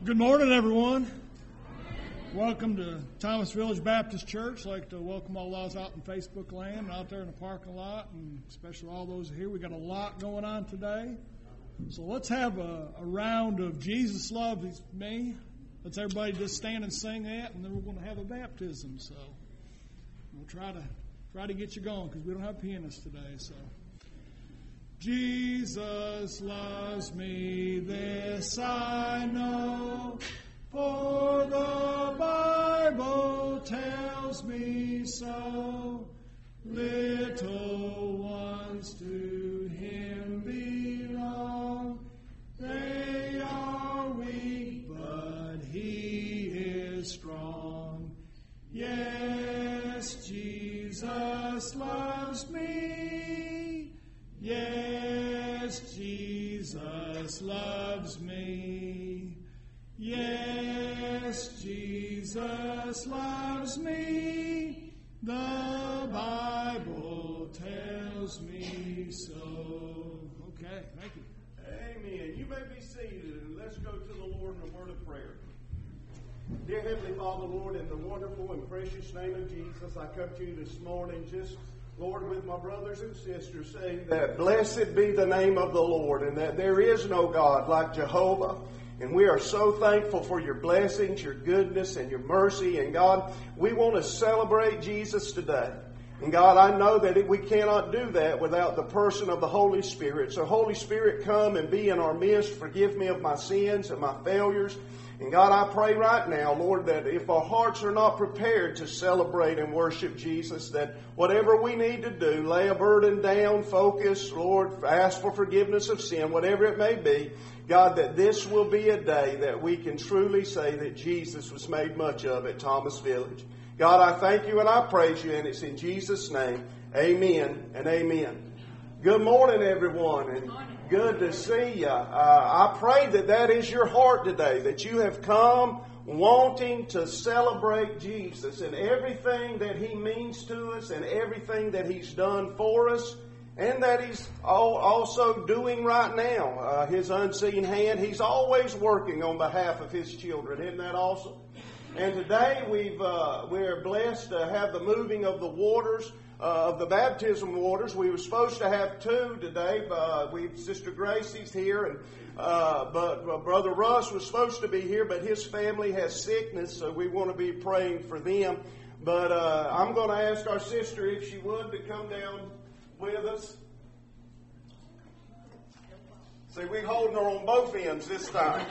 Good morning, everyone. Welcome to Thomas Village Baptist Church. I'd like to welcome all those out in Facebook land, out there in the parking lot, and especially all those here. We got a lot going on today. So let's have a round of Jesus Loves Me. Let's everybody just stand and sing that, and then we're going to have a baptism. So we'll try to get you going because we don't have pianists today. So. Jesus loves me, this I know, for the Bible tells me so. Little ones to Him belong. They are weak, but He is strong. Yes, Jesus loves me. Yes, Jesus loves me. Yes, Jesus loves me. The Bible tells me so. Okay, thank you. Amen. You may be seated, and let's go to the Lord in a word of prayer. Dear Heavenly Father, Lord, in the wonderful and precious name of Jesus, I come to you this morning just, Lord, with my brothers and sisters, saying that blessed be the name of the Lord, and that there is no God like Jehovah. And we are so thankful for your blessings, your goodness, and your mercy. And God, we want to celebrate Jesus today. And God, I know that we cannot do that without the person of the Holy Spirit. So Holy Spirit, come and be in our midst. Forgive me of my sins and my failures. And God, I pray right now, Lord, that if our hearts are not prepared to celebrate and worship Jesus, that whatever we need to do, lay a burden down, focus, Lord, ask for forgiveness of sin, whatever it may be, God, that this will be a day that we can truly say that Jesus was made much of at Thomas Village. God, I thank you and I praise you, and it's in Jesus' name, amen and amen. Good morning, everyone, and good to see you. I pray that is your heart today, that you have come wanting to celebrate Jesus and everything that He means to us and everything that He's done for us and that He's also doing right now. His unseen hand, He's always working on behalf of His children. Isn't that awesome? And today we're blessed to have the moving of the waters. Of the baptism waters. We were supposed to have two today. Sister Gracie's here, and but Brother Russ was supposed to be here, but his family has sickness, so we want to be praying for them. But I'm going to ask our sister if she would to come down with us. See, we're holding her on both ends this time.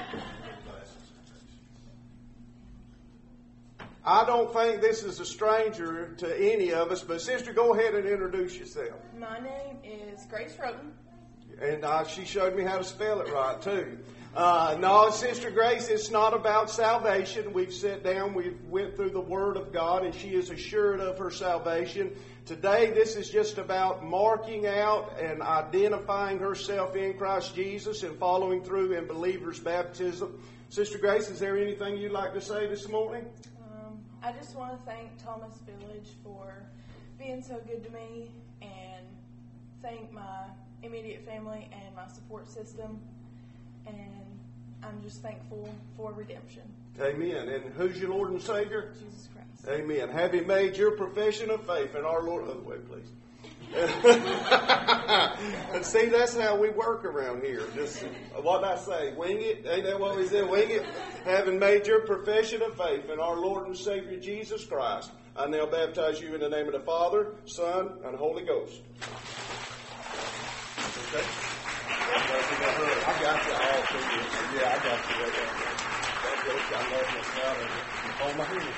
I don't think this is a stranger to any of us, but sister, go ahead and introduce yourself. My name is Grace Roden. And she showed me how to spell it right, too. No, Sister Grace, it's not about salvation. We've sat down, we've went through the Word of God, and she is assured of her salvation. Today, this is just about marking out and identifying herself in Christ Jesus and following through in believer's baptism. Sister Grace, is there anything you'd like to say this morning? I just want to thank Thomas Village for being so good to me and thank my immediate family and my support system. And I'm just thankful for redemption. Amen. And who's your Lord and Savior? Jesus Christ. Amen. Have you made your profession of faith in our Lord? Other way, please. And see, that's how we work around here. Just what I say, wing it. Ain't that what we said? Wing it. Having made your profession of faith in our Lord and Savior Jesus Christ, I now baptize you in the name of the Father, Son, and Holy Ghost. Okay. I got you all through this. Yeah, I got you right there. I love this now. Hold my hand.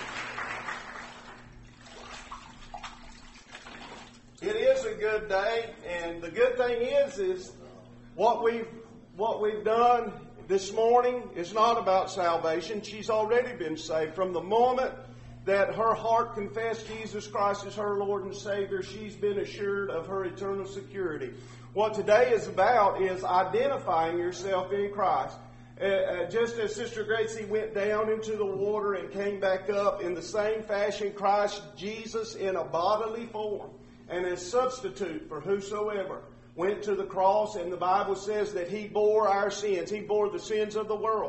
It is a good day, and the good thing is what we've done this morning is not about salvation. She's already been saved. From the moment that her heart confessed Jesus Christ as her Lord and Savior, she's been assured of her eternal security. What today is about is identifying yourself in Christ. Just as Sister Gracie went down into the water and came back up, in the same fashion Christ Jesus in a bodily form and as substitute for whosoever went to the cross, and the Bible says that He bore our sins. He bore the sins of the world.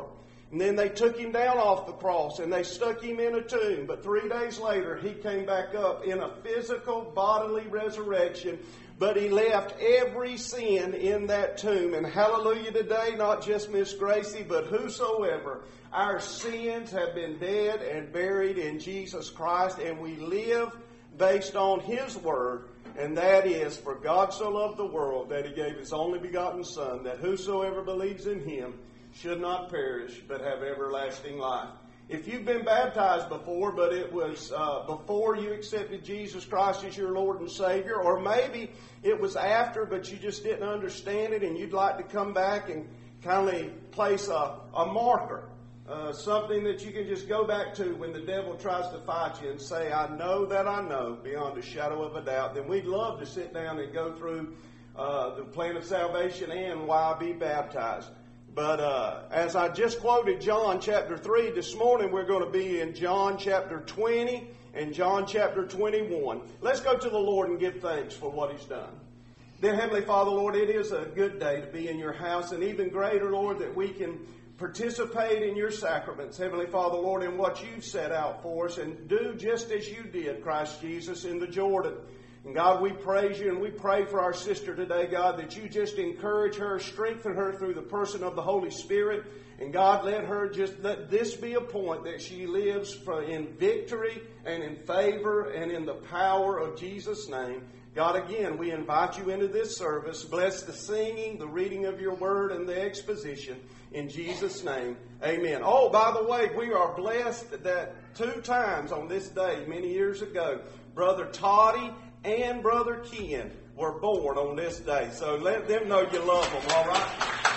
And then they took him down off the cross and they stuck him in a tomb. But 3 days later, he came back up in a physical, bodily resurrection. But he left every sin in that tomb. And hallelujah today, not just Miss Gracie, but whosoever. Our sins have been dead and buried in Jesus Christ. And we live based on His Word. And that is, for God so loved the world that He gave His only begotten Son, that whosoever believes in Him should not perish, but have everlasting life. If you've been baptized before, but it was before you accepted Jesus Christ as your Lord and Savior, or maybe it was after, but you just didn't understand it, and you'd like to come back and kind of place a marker, something that you can just go back to when the devil tries to fight you and say, I know that I know, beyond a shadow of a doubt, then we'd love to sit down and go through the plan of salvation and why be baptized. But as I just quoted John chapter 3 this morning, we're going to be in John chapter 20 and John chapter 21. Let's go to the Lord and give thanks for what He's done. Dear Heavenly Father, Lord, it is a good day to be in your house, and even greater, Lord, that we can participate in your sacraments, Heavenly Father, Lord, in what you've set out for us, and do just as you did, Christ Jesus, in the Jordan. And God, we praise you and we pray for our sister today, God, that you just encourage her, strengthen her through the person of the Holy Spirit. And God, let this be a point that she lives in victory and in favor and in the power of Jesus' name. God, again, we invite you into this service. Bless the singing, the reading of your word, and the exposition. In Jesus' name, amen. Oh, by the way, we are blessed that 2 times on this day, many years ago, Brother Toddy and Brother Ken were born on this day. So let them know you love them, all right?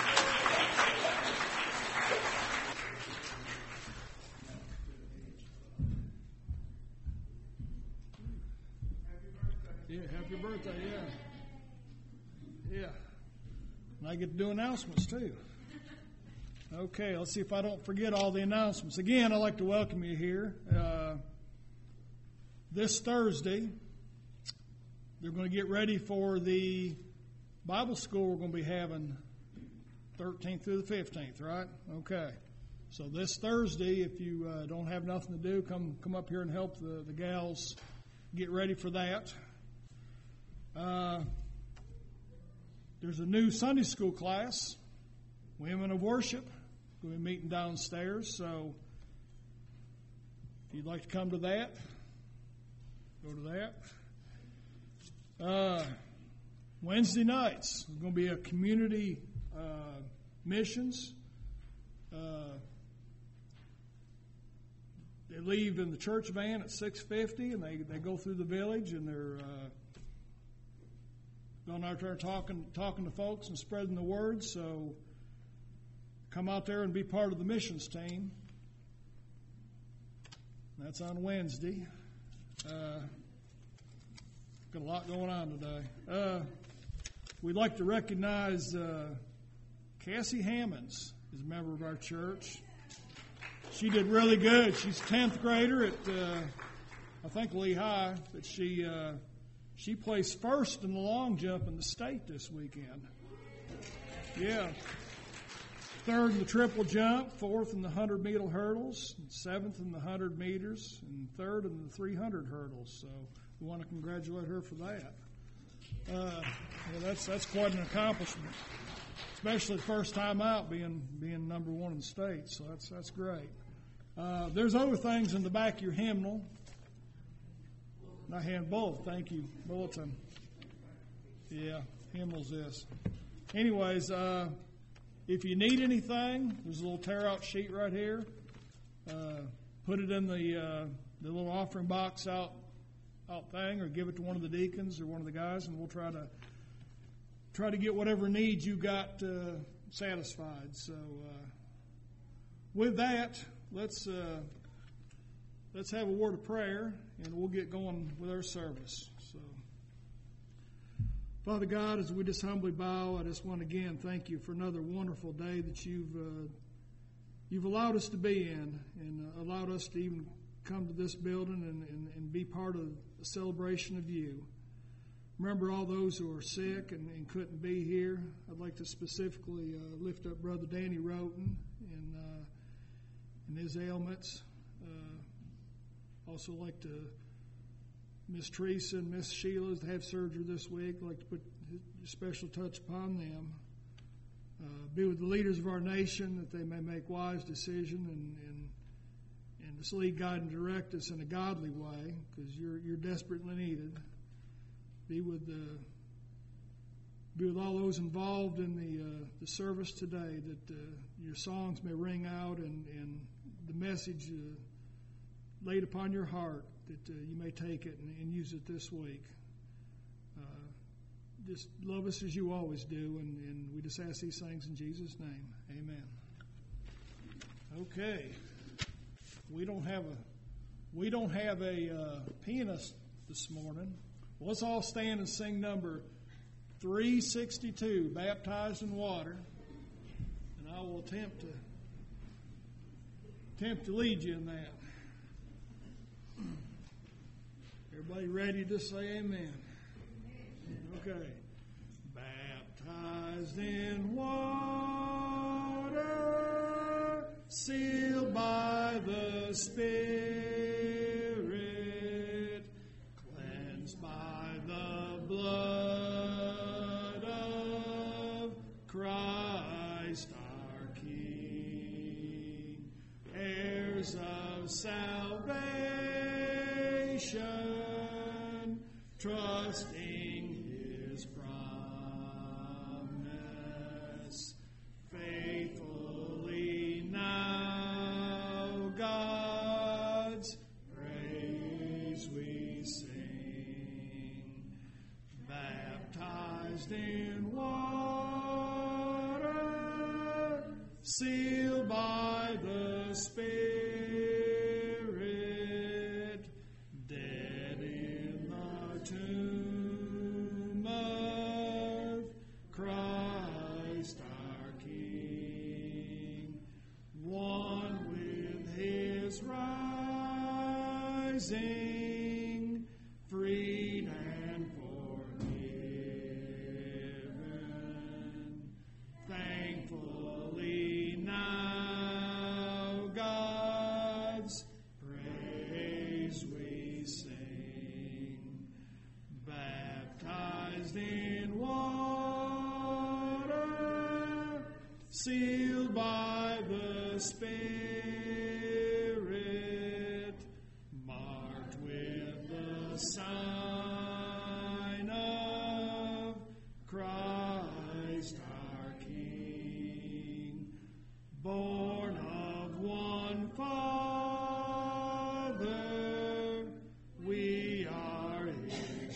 Yeah, happy birthday, yeah. And I get to do announcements too. Okay, let's see if I don't forget all the announcements. Again, I'd like to welcome you here. This Thursday, they're going to get ready for the Bible school we're going to be having 13th through the 15th, right? Okay. So this Thursday, if you don't have nothing to do, come up here and help the gals get ready for that. There's a new Sunday school class, Women of Worship. We'll be meeting downstairs, so if you'd like to come to that, go to that. Wednesday nights, there's going to be a community missions. They leave in the church van at 6:50, and they go through the village, and they're going out there talking to folks and spreading the word. So come out there and be part of the missions team. That's on Wednesday. Got a lot going on today. We'd like to recognize Cassie Hammonds is a member of our church. She did really good. She's a 10th grader at, I think, Lehigh. But she placed first in the long jump in the state this weekend. Yeah. 3rd in the triple jump, 4th in the 100-meter hurdles, 7th in the 100 meters, and 3rd in the 300 hurdles. So we want to congratulate her for that. That's quite an accomplishment, especially the first time out being number 1 in the state. So that's great. There's other things in the back of your hymnal. Not both. Thank you, bulletin. Yeah, hymnal's this. Anyways, if you need anything, there's a little tear-out sheet right here. Put it in the little offering box out thing, or give it to one of the deacons or one of the guys, and we'll try to get whatever needs you got satisfied. So, with that, let's have a word of prayer, and we'll get going with our service. So, Father God, as we just humbly bow, I just want to again thank you for another wonderful day that you've allowed us to be in, and allowed us to even come to this building and be part of a celebration of you. Remember all those who are sick and couldn't be here. I'd like to specifically lift up Brother Danny Roten, and and his ailments. Also like to Miss Teresa and Miss Sheila that have surgery this week. I'd like to put a special touch upon them. Be with the leaders of our nation that they may make wise decisions and just lead, guide, and direct us in a godly way, because you're desperately needed. Be with all those involved in the service today, that your songs may ring out and the message laid upon your heart, that you may take it and use it this week. Just love us as you always do, and we just ask these things in Jesus' name. Amen. Okay. We don't have a pianist this morning. Well, let's all stand and sing number 362, Baptized in Water. And I will attempt to lead you in that. Everybody ready to say amen? Okay. Baptized in water, sealed by the Spirit, cleansed by the blood of Christ our King, heirs of salvation, trusting His promise, faithfully now God's praise we sing. Baptized in water, sealed by the Spirit, dead in the tomb of Christ our King, one with His rising, freed and forgiven, thankfully now God's praise we sing. Baptized in water, sealed by the Spirit, marked with the sign of Christ our King, born of one Father, we are His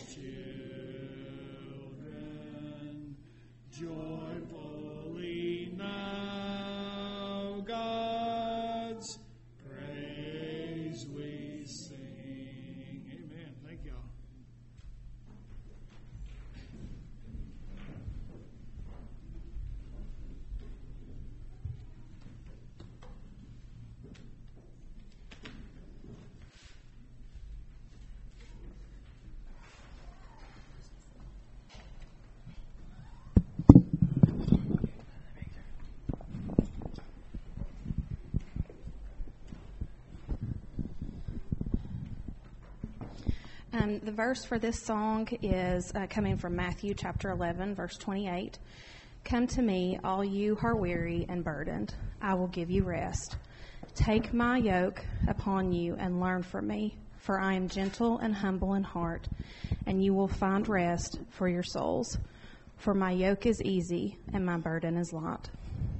children, joyfully now God's praise we sing. Amen. Thank y'all. The verse for this song is coming from Matthew chapter 11, verse 28. Come to me, all you who are weary and burdened. I will give you rest. Take my yoke upon you and learn from me, for I am gentle and humble in heart, and you will find rest for your souls. For my yoke is easy and my burden is light.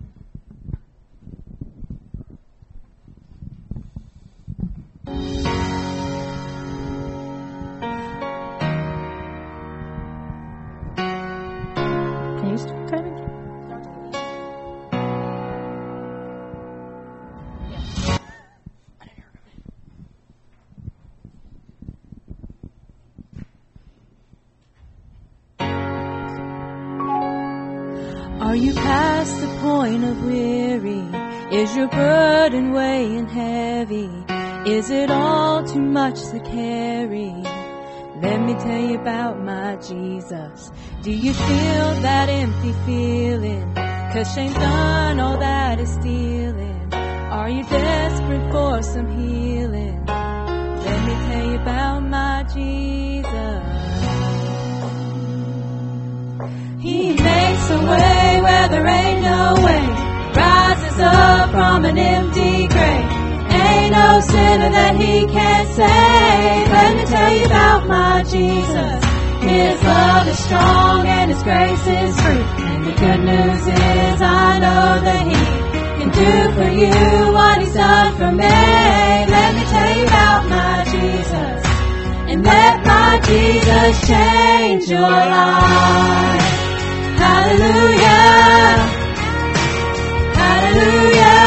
Are you past the point of weary? Is your burden weighing heavy? Is it all too much to carry? Let me tell you about my Jesus. Do you feel that empty feeling? 'Cause shame's done all that is stealing. Are you desperate for some healing? Let me tell you about my Jesus. He makes a way where there ain't no way. Rises up from an empty grave. Ain't no sinner that he can't save. Let me tell you about my Jesus. His love is strong and His grace is free. And the good news is I know that He can do for you what He's done for me. Let me tell you about my Jesus. And let my Jesus change your life. Hallelujah. Hallelujah.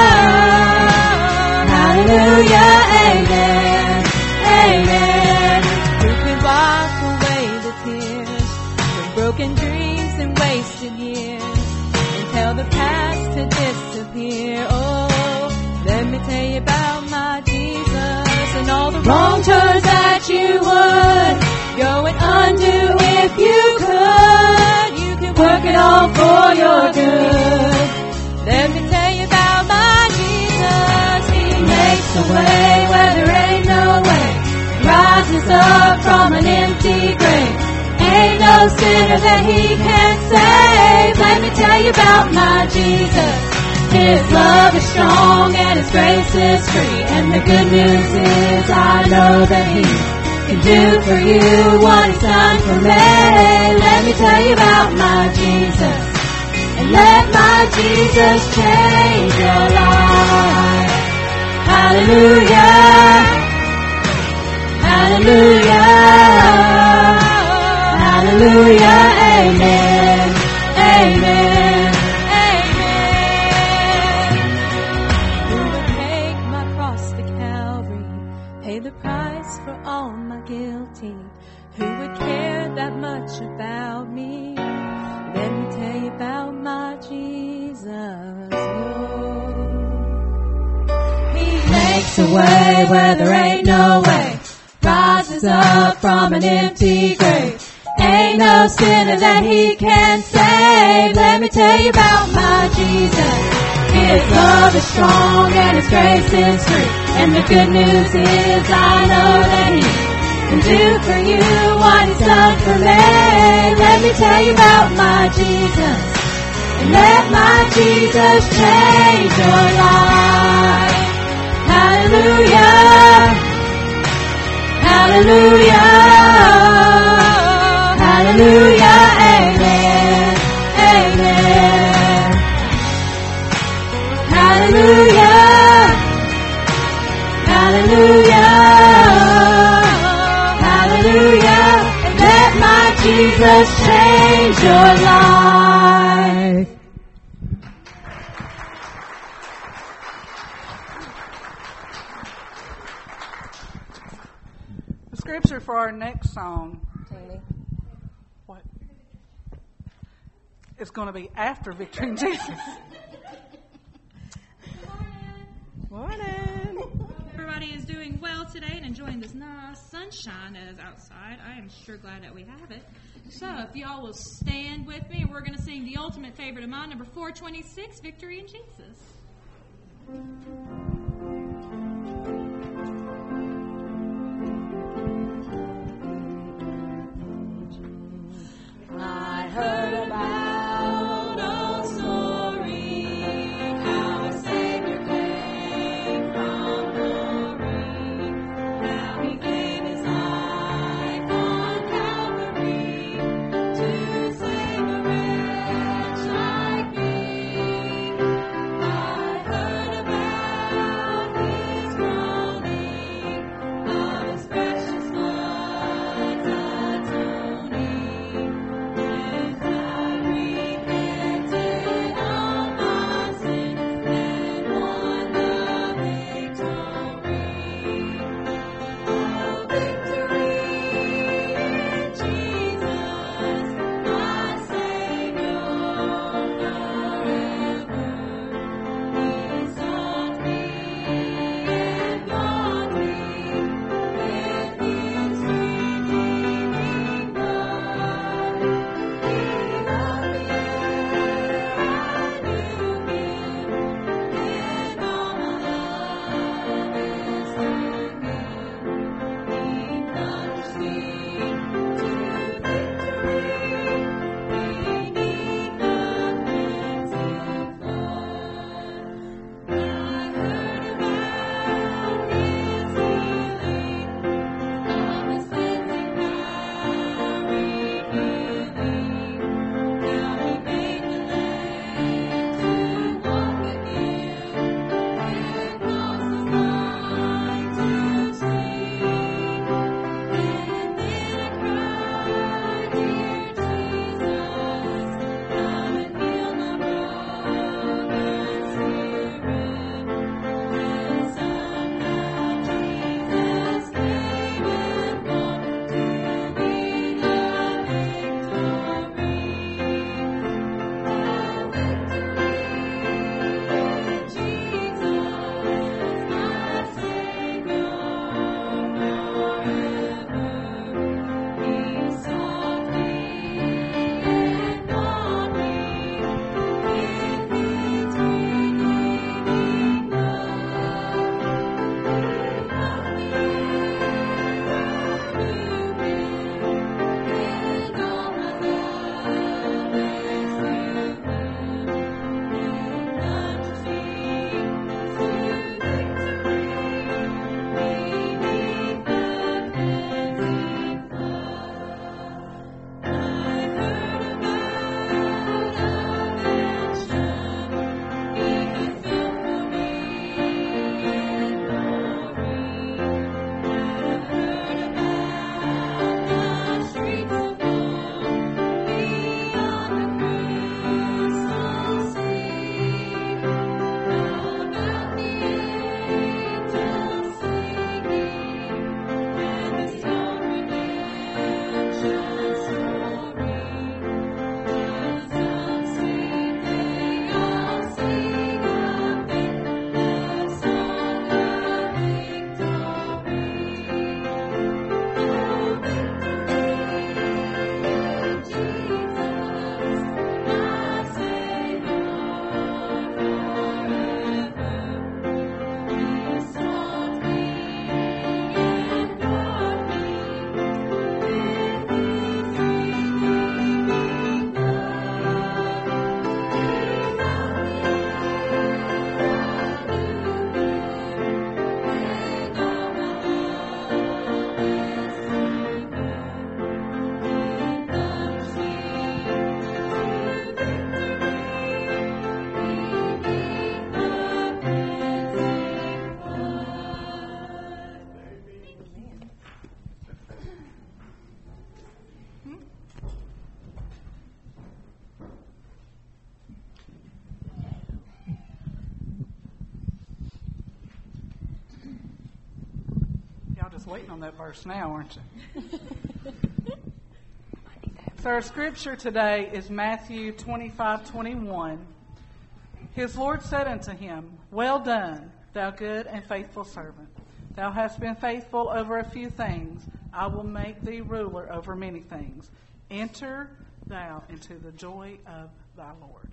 Hallelujah. Amen. Amen. Who can wash away the tears from broken dreams and wasted years and tell the past to disappear? Oh, let me tell you about my Jesus and all the wrong turns that you would go and undo if you could. You can work it all for your good. Let me tell you about my Jesus. He makes a way where there ain't no way. Rises up from an empty grave. Ain't no sinner that He can't save. Let me tell you about my Jesus. His love is strong and His grace is free. And the good news is I know that He can do for you what He's done for me. Let me tell you about my Jesus. And let my Jesus change your life. Hallelujah. Hallelujah. Hallelujah. Amen. Amen. Amen. Who would take my cross to Calvary, pay the price for all my guilty? Who would care that much about me? Let me tell you about my Jesus. Lord. He makes a way where there ain't no way. Rises up from an empty grave. Ain't no sinner that He can't save. Let me tell you about my Jesus. His love is strong and His grace is free. And the good news is I know that He can do for you what He's done for me. Let me tell you about my Jesus. And let my Jesus change your life. Hallelujah. Hallelujah. Hallelujah. Amen. Amen. Hallelujah. Hallelujah. Hallelujah. And let my Jesus change your life. The scripture for our next song, Tammy, what? It's going to be after Victory in Jesus. Morning. Everybody is doing well today and enjoying this nice sunshine that is outside. I am sure glad that we have it. So if y'all will stand with me, we're going to sing the ultimate favorite of mine, number 426, Victory in Jesus. I heard about a story, how a Savior came from glory, how He gave His life on Calvary to save a wretch like me. I heard about just waiting on that verse now, aren't you? So our scripture today is Matthew 25:21. His Lord said unto him, Well done, thou good and faithful servant. Thou hast been faithful over a few things. I will make thee ruler over many things. Enter thou into the joy of thy Lord.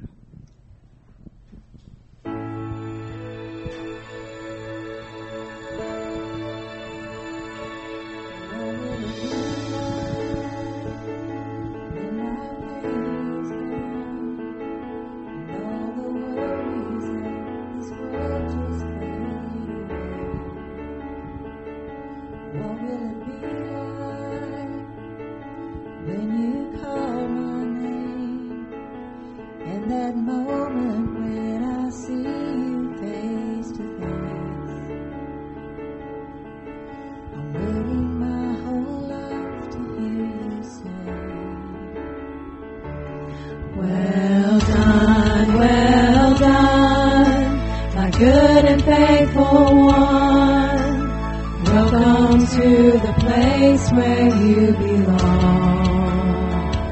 Good and faithful one, welcome to the place where you belong.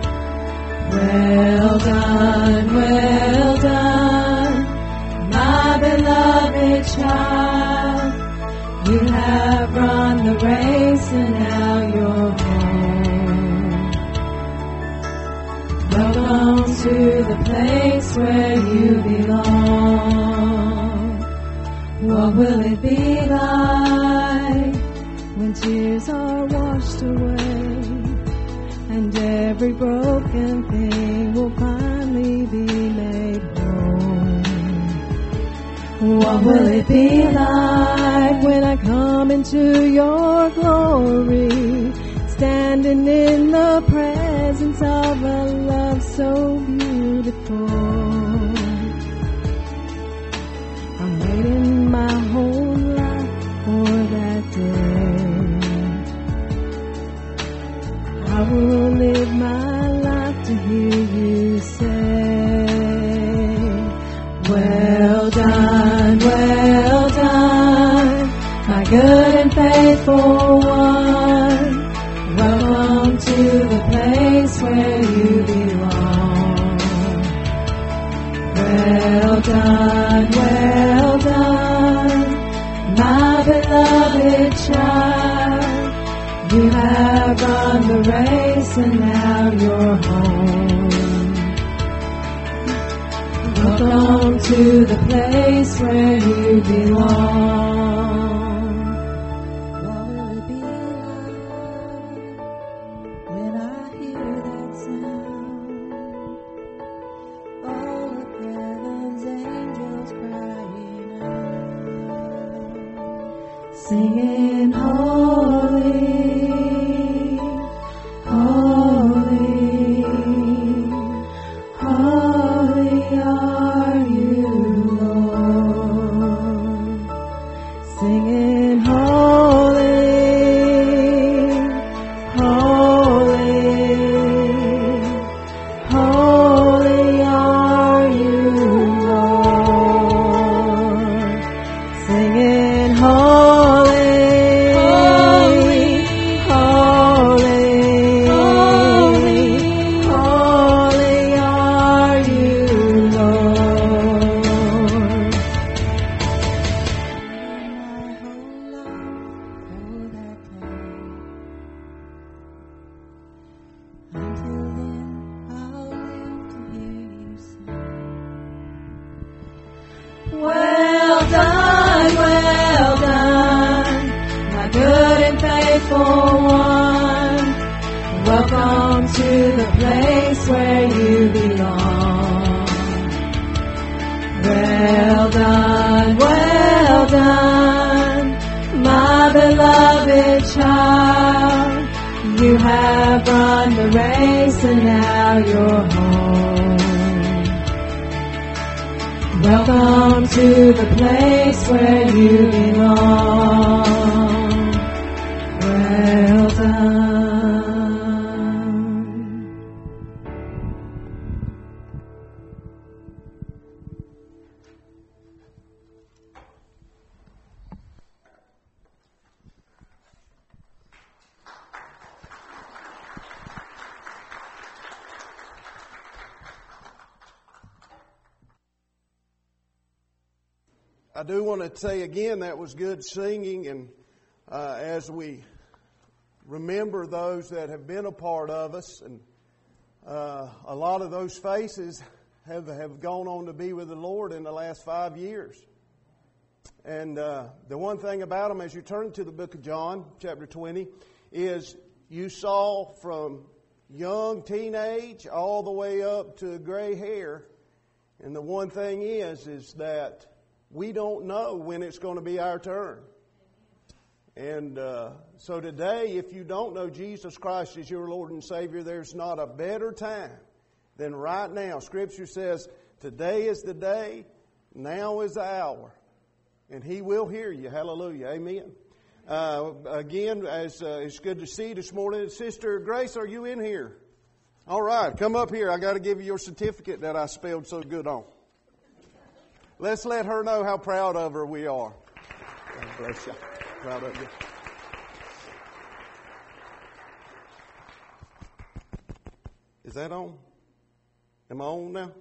Well done, my beloved child. You have run the race and now you're home. Welcome to the place where you belong. What will it be like when tears are washed away and every broken thing will finally be made whole? What will it be like when I come into your glory, standing in the presence of a love so beautiful? I'm waiting my whole life for that day. I will live my life to hear you say, Well done, my good and faithful one. Welcome to the place where you belong. Well done, my beloved child. You have run the race and now you're home. Welcome to the place where you belong. What will it be like when I hear that sound? All of heaven's angels crying out, singing holy, holy, holy are you, Lord. Singing holy, holy, holy are you, Lord. Singing holy, holy, holy, holy are you, Lord. Until then, I'll live to hear you say, Well done, my good and faithful one. Welcome to the place where you belong. Well done, my beloved child. You have run the race and now you're home. Welcome to the place where you belong. Well done. I do want to say again that was good singing, and as we remember those that have been a part of us, and a lot of those faces have gone on to be with the Lord in the last 5 years. And the one thing about them, as you turn to the book of John, chapter 20, is you saw from young teenage all the way up to gray hair. And the one thing is that we don't know when it's going to be our turn. And so today, if you don't know Jesus Christ as your Lord and Savior, there's not a better time than right now. Scripture says, today is the day, now is the hour. And He will hear you. Hallelujah. Amen. Again, it's good to see you this morning. Sister Grace, are you in here? All right, come up here. I got to give you your certificate that I spelled so good on. Let's let her know how proud of her we are. God bless you. Proud of you. Is that on? Am I on now?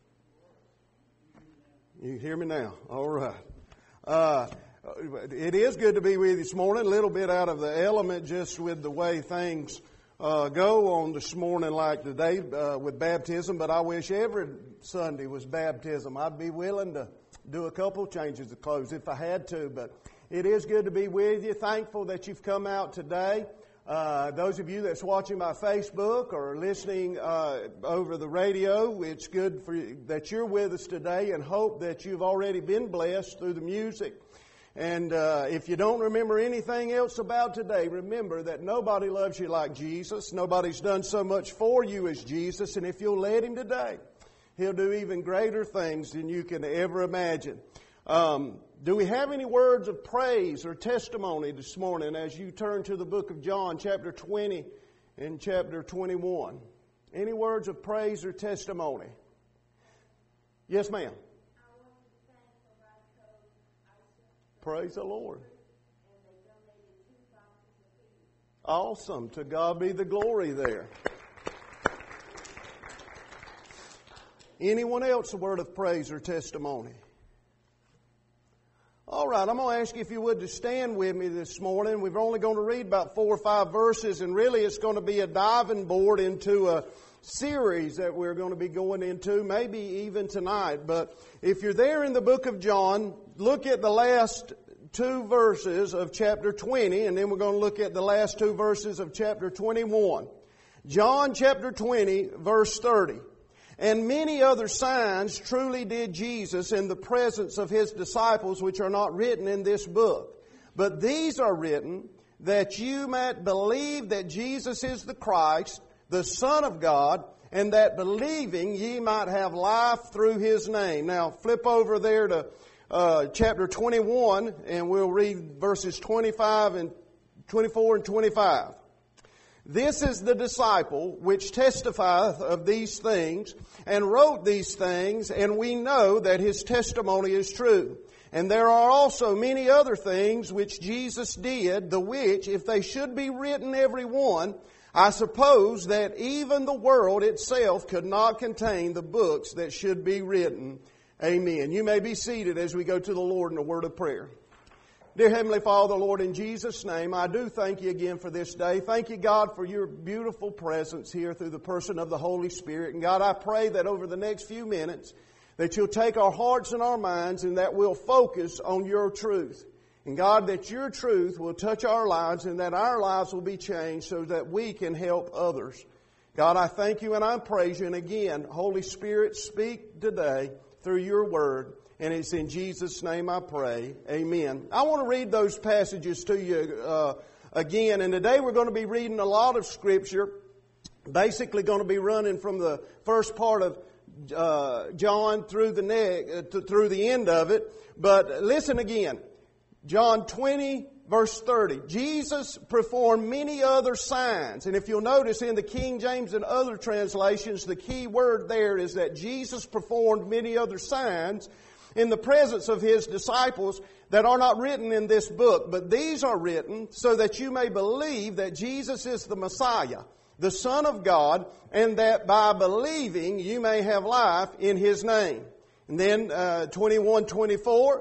You hear me now? All right. It is good to be with you this morning. A little bit out of the element just with the way things go on this morning like today with baptism, but I wish every Sunday was baptism. I'd be willing to do a couple changes of clothes if I had to, but it is good to be with you. Thankful that you've come out today. Those of you that's watching by Facebook or listening over the radio, it's good for you that you're with us today, and hope that you've already been blessed through the music. And if you don't remember anything else about today, remember that nobody loves you like Jesus. Nobody's done so much for you as Jesus. And if you'll let Him today, He'll do even greater things than you can ever imagine. Do we have any words of praise or testimony this morning as you turn to the book of John, chapter 20 and chapter 21? Any words of praise or testimony? Yes, ma'am. Praise the Lord. Awesome. To God be the glory there. Anyone else a word of praise or testimony? All right, I'm going to ask you if you would to stand with me this morning. We're only going to read about 4 or 5 verses, and really it's going to be a diving board into a series that we're going to be going into, maybe even tonight. But if you're there in the book of John, look at the last 2 verses of chapter 20, and then we're going to look at the last 2 verses of chapter 21. John chapter 20, verse 30. And many other signs truly did Jesus in the presence of His disciples, which are not written in this book. But these are written that you might believe that Jesus is the Christ, the Son of God, and that believing ye might have life through His name. Now flip over there to chapter 21, and we'll read verses 24 and 25. This is the disciple which testifieth of these things, and wrote these things, and we know that his testimony is true. And there are also many other things which Jesus did, the which, if they should be written every one, I suppose that even the world itself could not contain the books that should be written. Amen. You may be seated as we go to the Lord in a word of prayer. Dear Heavenly Father, Lord, in Jesus' name, I do thank You again for this day. Thank You, God, for Your beautiful presence here through the person of the Holy Spirit. And God, I pray that over the next few minutes, that You'll take our hearts and our minds and that we'll focus on Your truth. And God, that Your truth will touch our lives and that our lives will be changed so that we can help others. God, I thank You and I praise You. And again, Holy Spirit, speak today through Your word. And it's in Jesus' name I pray. Amen. I want to read those passages to you again. And today we're going to be reading a lot of Scripture. Basically going to be running from the first part of John through the end of it. But listen again. John 20, verse 30. Jesus performed many other signs. And if you'll notice in the King James and other translations, the key word there is that Jesus performed many other signs in the presence of His disciples that are not written in this book. But these are written so that you may believe that Jesus is the Messiah, the Son of God, and that by believing you may have life in His name. And then 21:24,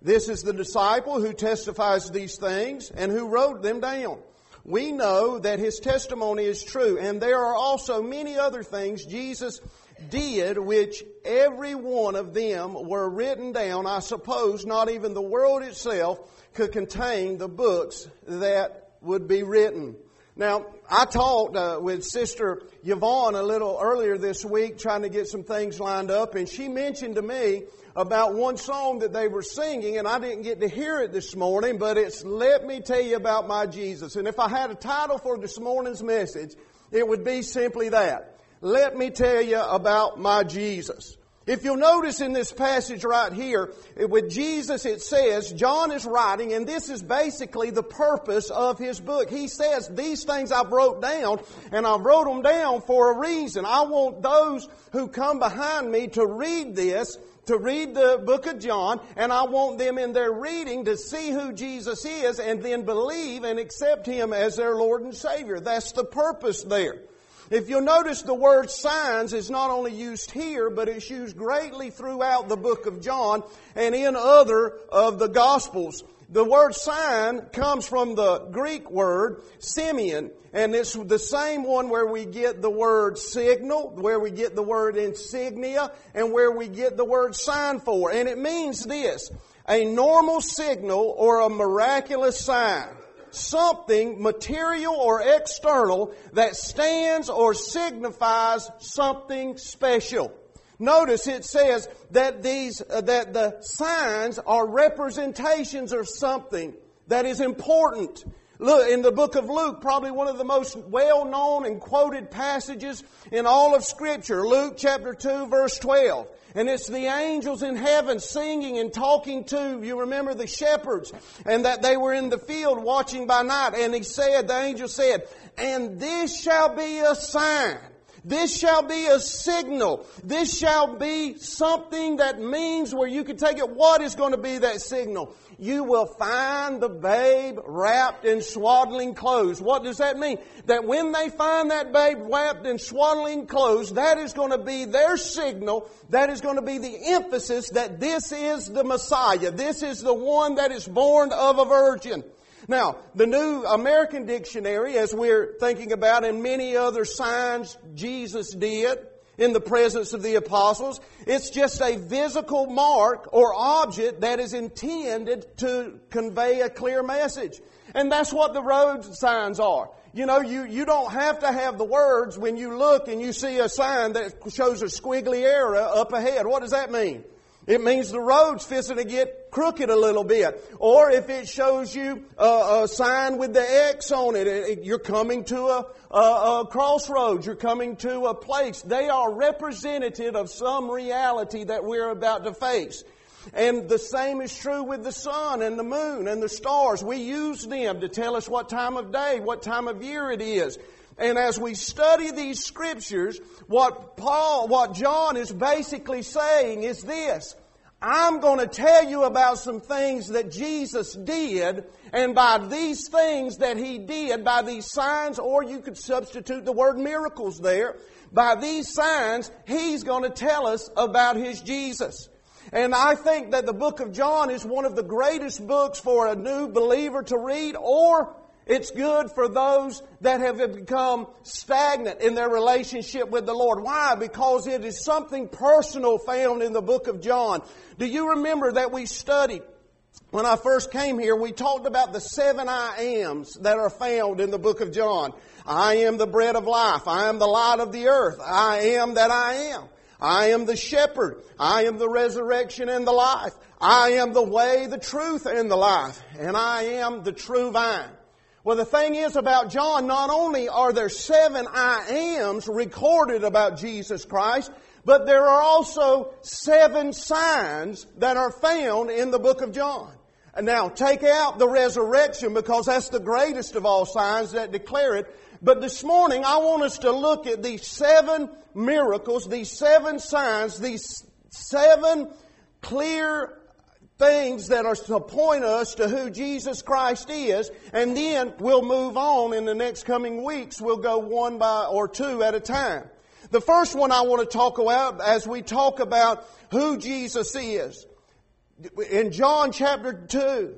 This is the disciple who testifies these things and who wrote them down. We know that his testimony is true, and there are also many other things Jesus did, which every one of them were written down. I suppose not even the world itself could contain the books that would be written. Now, I talked with Sister Yvonne a little earlier this week trying to get some things lined up, and she mentioned to me about one song that they were singing, and I didn't get to hear it this morning, but it's Let Me Tell You About My Jesus. And if I had a title for this morning's message, it would be simply that. Let me tell you about my Jesus. If you'll notice in this passage right here, with Jesus it says, John is writing, and this is basically the purpose of his book. He says, these things I've wrote down, and I wrote them down for a reason. I want those who come behind me to read this, to read the book of John, and I want them in their reading to see who Jesus is and then believe and accept Him as their Lord and Savior. That's the purpose there. If you'll notice, the word signs is not only used here, but it's used greatly throughout the book of John and in other of the Gospels. The word sign comes from the Greek word Simeon, and it's the same one where we get the word signal, where we get the word insignia, and where we get the word sign for. And it means this, a normal signal or a miraculous sign. Something material or external that stands or signifies something special. Notice it says that that the signs are representations of something that is important. Look, in the book of Luke, probably one of the most well-known and quoted passages in all of Scripture, Luke chapter 2, verse 12. And it's the angels in heaven singing and talking to, you remember, the shepherds, and that they were in the field watching by night. And the angel said, and this shall be a sign. This shall be a signal. This shall be something that means where you can take it. What is going to be that signal? You will find the babe wrapped in swaddling clothes. What does that mean? That when they find that babe wrapped in swaddling clothes, that is going to be their signal. That is going to be the emphasis that this is the Messiah. This is the one that is born of a virgin. Now, the New American Dictionary, as we're thinking about, and many other signs Jesus did in the presence of the apostles, it's just a physical mark or object that is intended to convey a clear message. And that's what the road signs are. You know, you don't have to have the words when you look and you see a sign that shows a squiggly arrow up ahead. What does that mean? It means the road's fixing to get crooked a little bit. Or if it shows you a sign with the X on it, you're coming to a crossroads, you're coming to a place. They are representative of some reality that we're about to face. And the same is true with the sun and the moon and the stars. We use them to tell us what time of day, what time of year it is. And as we study these Scriptures, what John is basically saying is this. I'm going to tell you about some things that Jesus did, and by these things that He did, by these signs, or you could substitute the word miracles there, by these signs, He's going to tell us about His Jesus. And I think that the book of John is one of the greatest books for a new believer to read, or it's good for those that have become stagnant in their relationship with the Lord. Why? Because it is something personal found in the book of John. Do you remember that we studied, when I first came here, we talked about the 7 I ams that are found in the book of John. I am the bread of life. I am the light of the earth. I am that I am. I am the shepherd. I am the resurrection and the life. I am the way, the truth, and the life. And I am the true vine. Well, the thing is about John, not only are there 7 I ams recorded about Jesus Christ, but there are also 7 signs that are found in the book of John. And now, take out the resurrection because that's the greatest of all signs that declare it. But this morning, I want us to look at these 7 miracles, these 7 signs, these 7 clear things that are to point us to who Jesus Christ is, and then we'll move on in the next coming weeks. We'll go 1 or 2 at a time. The first one I want to talk about as we talk about who Jesus is. In John chapter 2,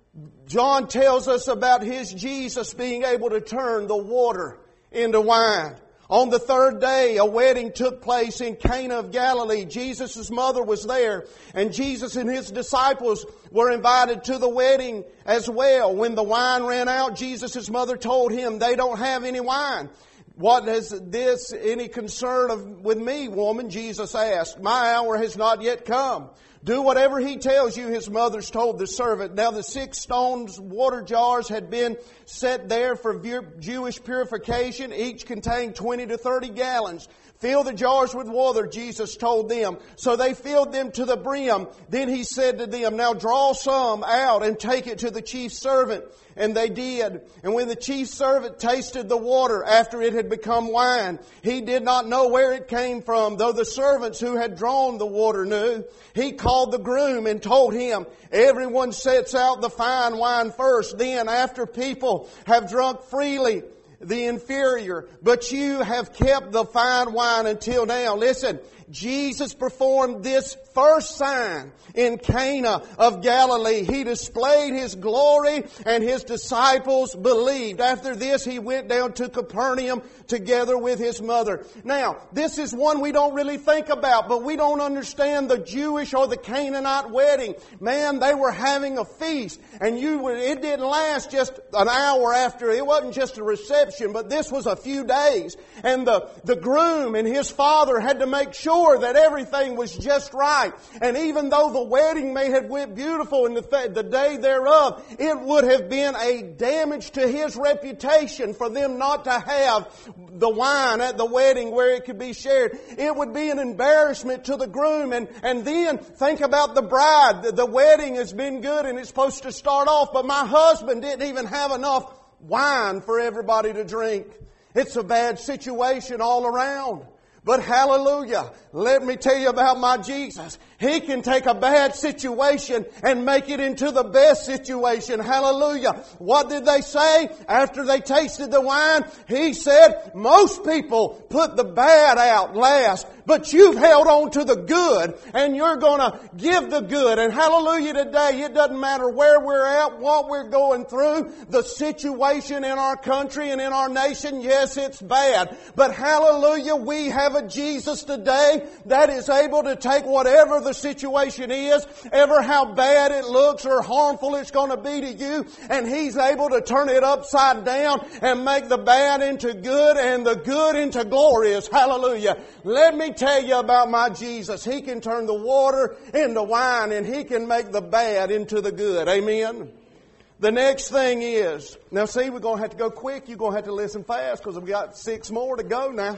John tells us about His Jesus being able to turn the water into wine. On the third day, a wedding took place in Cana of Galilee. Jesus' mother was there, and Jesus and His disciples were invited to the wedding as well. When the wine ran out, Jesus' mother told Him, they don't have any wine. What has this any concern with me, woman? Jesus asked. My hour has not yet come. Do whatever He tells you, His mother's told the servant. Now the 6 stone water jars had been set there for Jewish purification. Each contained 20 to 30 gallons. Fill the jars with water, Jesus told them. So they filled them to the brim. Then He said to them, now draw some out and take it to the chief servant. And they did. And when the chief servant tasted the water after it had become wine, he did not know where it came from, though the servants who had drawn the water knew. He called the groom and told him, everyone sets out the fine wine first. Then, after people have drunk freely, the inferior. But you have kept the fine wine until now. Listen, Jesus performed this first sign in Cana of Galilee. He displayed His glory and His disciples believed. After this, He went down to Capernaum together with His mother. Now, this is one we don't really think about, but we don't understand the Jewish or the Canaanite wedding. Man, they were having a feast, and it didn't last just an hour after. It wasn't just a reception, but this was a few days. And the groom and his father had to make sure that everything was just right. And even though the wedding may have went beautiful in the day thereof, it would have been a damage to his reputation for them not to have the wine at the wedding where it could be shared. It would be an embarrassment to the groom. And then think about the bride. The wedding has been good and it's supposed to start off, but my husband didn't even have enough wine for everybody to drink. It's a bad situation all around. But hallelujah, let me tell you about my Jesus. He can take a bad situation and make it into the best situation. Hallelujah. What did they say after they tasted the wine? He said, most people put the bad out last, but you've held on to the good and you're going to give the good. And hallelujah today, it doesn't matter where we're at, what we're going through, the situation in our country and in our nation. Yes, it's bad. But hallelujah, we have a Jesus today that is able to take whatever the situation is, ever how bad it looks or harmful it's going to be to you, and He's able to turn it upside down and make the bad into good and the good into glorious. Hallelujah. Let me tell you about my Jesus. He can turn the water into wine and He can make the bad into the good. Amen. The next thing is, now see, we're going to have to go quick. You're going to have to listen fast because we've got 6 more to go now.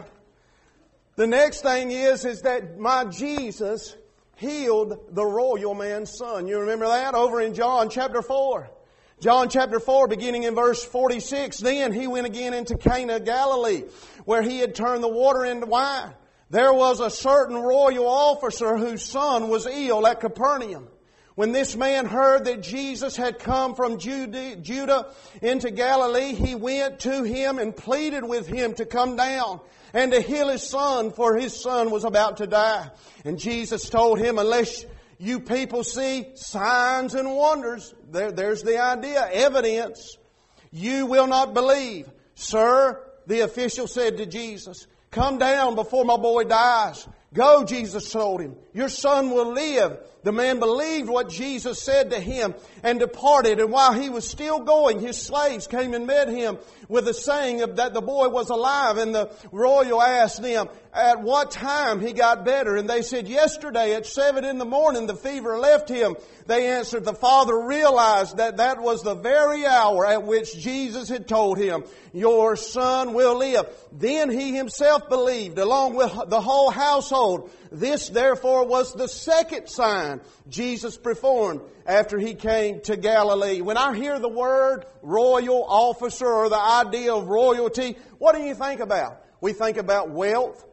The next thing is that my Jesus healed the royal man's son. You remember that over in John chapter 4. John chapter 4, beginning in verse 46. Then He went again into Cana of Galilee, where He had turned the water into wine. There was a certain royal officer whose son was ill at Capernaum. When this man heard that Jesus had come from Judah into Galilee, he went to Him and pleaded with Him to come down and to heal his son, for his son was about to die. And Jesus told him, unless you people see signs and wonders, there's the idea, evidence, you will not believe. Sir, the official said to Jesus, come down before my boy dies. Go, Jesus told him. Your son will live. The man believed what Jesus said to him and departed. And while he was still going, his slaves came and met him with the saying that the boy was alive. And the royal asked them at what time he got better. And they said, yesterday at 7 a.m, the fever left him. They answered, the father realized that was the very hour at which Jesus had told him, your son will live. Then he himself believed, along with the whole household. This, therefore, was the second sign Jesus performed after He came to Galilee. When I hear the word royal officer or the idea of royalty, what do you think about? We think about wealth.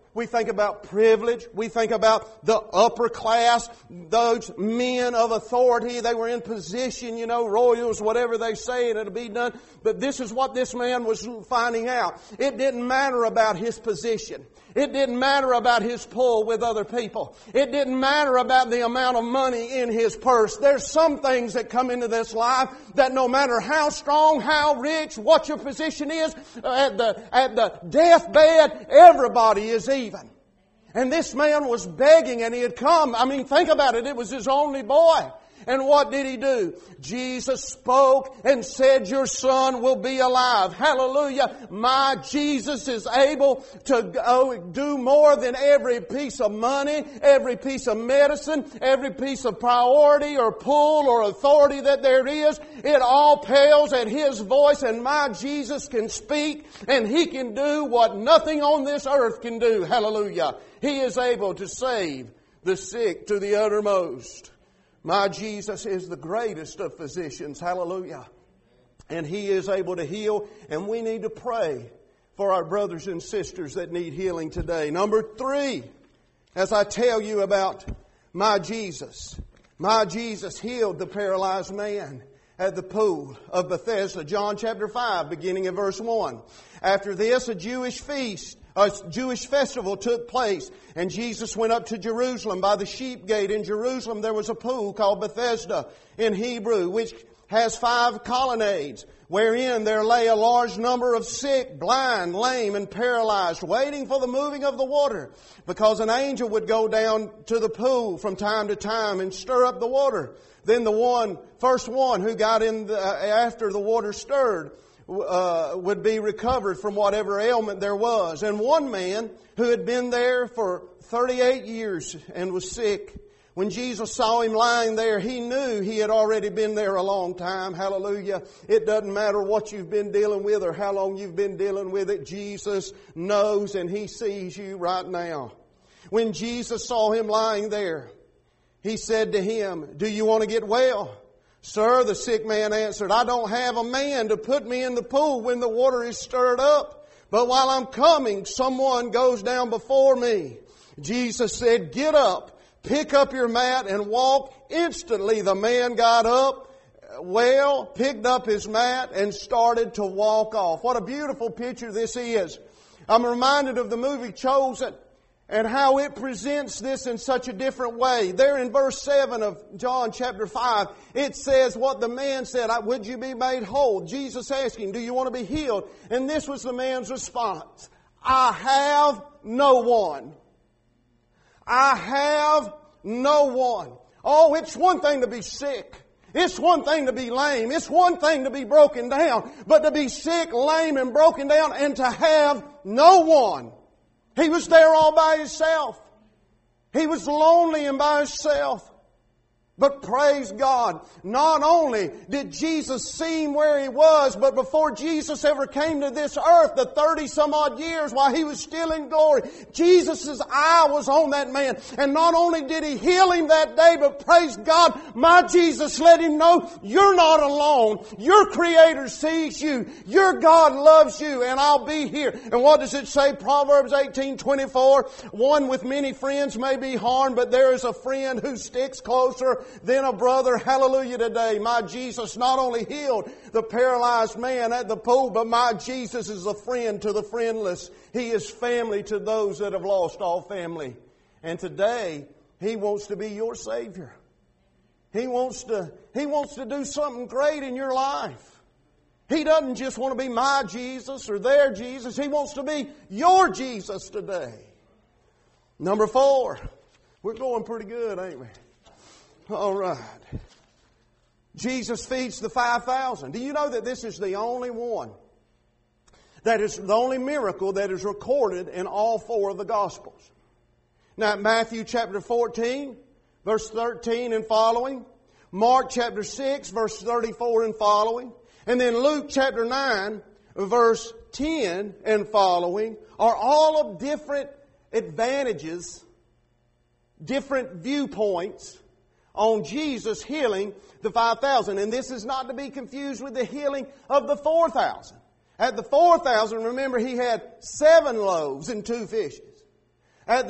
We think about privilege. We think about the upper class, those men of authority. They were in position, royals, whatever they say, and it'll be done. But this is what this man was finding out. It didn't matter about his position. It didn't matter about his pull with other people. It didn't matter about the amount of money in his purse. There's some things that come into this life that no matter how strong, how rich, what your position is, at the deathbed, everybody is even. And this man was begging, and he had come. Think about it. It was his only boy. And what did he do? Jesus spoke and said, your son will be alive. Hallelujah. My Jesus is able to do more than every piece of money, every piece of medicine, every piece of priority or pull or authority that there is. It all pales at His voice, and my Jesus can speak, and He can do what nothing on this earth can do. Hallelujah. He is able to save the sick to the uttermost. My Jesus is the greatest of physicians. Hallelujah. And He is able to heal. And we need to pray for our brothers and sisters that need healing today. Number 3, as I tell you about my Jesus healed the paralyzed man at the pool of Bethesda. John chapter 5, beginning in verse 1. After this, a Jewish festival took place, and Jesus went up to Jerusalem. By the sheep gate in Jerusalem there was a pool called Bethesda in Hebrew, which has 5 colonnades, wherein there lay a large number of sick, blind, lame, and paralyzed, waiting for the moving of the water, because an angel would go down to the pool from time to time and stir up the water. Then the first one who got in after the water stirred would be recovered from whatever ailment there was. And one man who had been there for 38 years and was sick, when Jesus saw him lying there, He knew he had already been there a long time. Hallelujah. It doesn't matter what you've been dealing with or how long you've been dealing with it. Jesus knows, and He sees you right now. When Jesus saw him lying there, He said to him, do you want to get well? Sir, the sick man answered, I don't have a man to put me in the pool when the water is stirred up. But while I'm coming, someone goes down before me. Jesus said, get up, pick up your mat and walk. Instantly the man got up, picked up his mat and started to walk off. What a beautiful picture this is. I'm reminded of the movie Chosen, and how it presents this in such a different way. There in verse 7 of John chapter 5, it says what the man said, would you be made whole? Jesus asked him, do you want to be healed? And this was the man's response. I have no one. I have no one. Oh, it's one thing to be sick. It's one thing to be lame. It's one thing to be broken down. But to be sick, lame, and broken down and to have no one. He was there all by himself. He was lonely and by himself. But praise God, not only did Jesus see him where he was, but before Jesus ever came to this earth, the 30-some odd years while He was still in glory, Jesus' eye was on that man. And not only did He heal him that day, but praise God, my Jesus let him know, you're not alone. Your Creator sees you. Your God loves you, and I'll be here. And what does it say? Proverbs 18:24, one with many friends may be harmed, but there is a friend who sticks closer than a brother. Hallelujah today. My Jesus not only healed the paralyzed man at the pool, but my Jesus is a friend to the friendless. He is family to those that have lost all family. And today, He wants to be your Savior. He wants to do something great in your life. He doesn't just want to be my Jesus or their Jesus. He wants to be your Jesus today. Number 4. We're going pretty good, ain't we? All right. Jesus feeds the 5,000. Do you know that this is the only one? That is the only miracle that is recorded in all 4 of the Gospels. Now, Matthew chapter 14, verse 13 and following. Mark chapter 6, verse 34 and following. And then Luke chapter 9, verse 10 and following are all of different advantages, different viewpoints on Jesus healing the 5,000. And this is not to be confused with the healing of the 4,000. At the 4,000, remember, He had 7 loaves and 2 fishes. At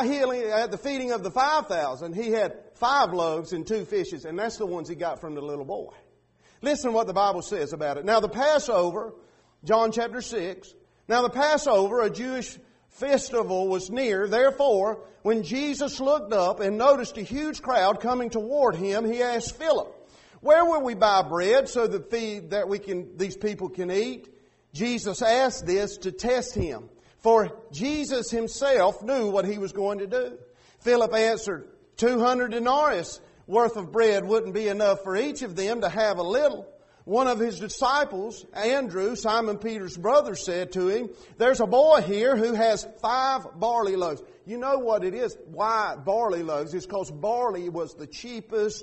the feeding of the 5,000, he had 5 loaves and 2 fishes, and that's the ones he got from the little boy. Listen to what the Bible says about it. Now the Passover, John chapter 6, now the Passover, a Jewish festival, was near. Therefore, when Jesus looked up and noticed a huge crowd coming toward him, he asked Philip, "Where will we buy bread so that these people can eat?" Jesus asked this to test him, for Jesus himself knew what he was going to do. Philip answered, 200 denarii worth of bread wouldn't be enough for each of them to have a little. One of his disciples, Andrew, Simon Peter's brother, said to him, "There's a boy here who has 5 barley loaves." You know what it is? Why barley loaves? It's because barley was the cheapest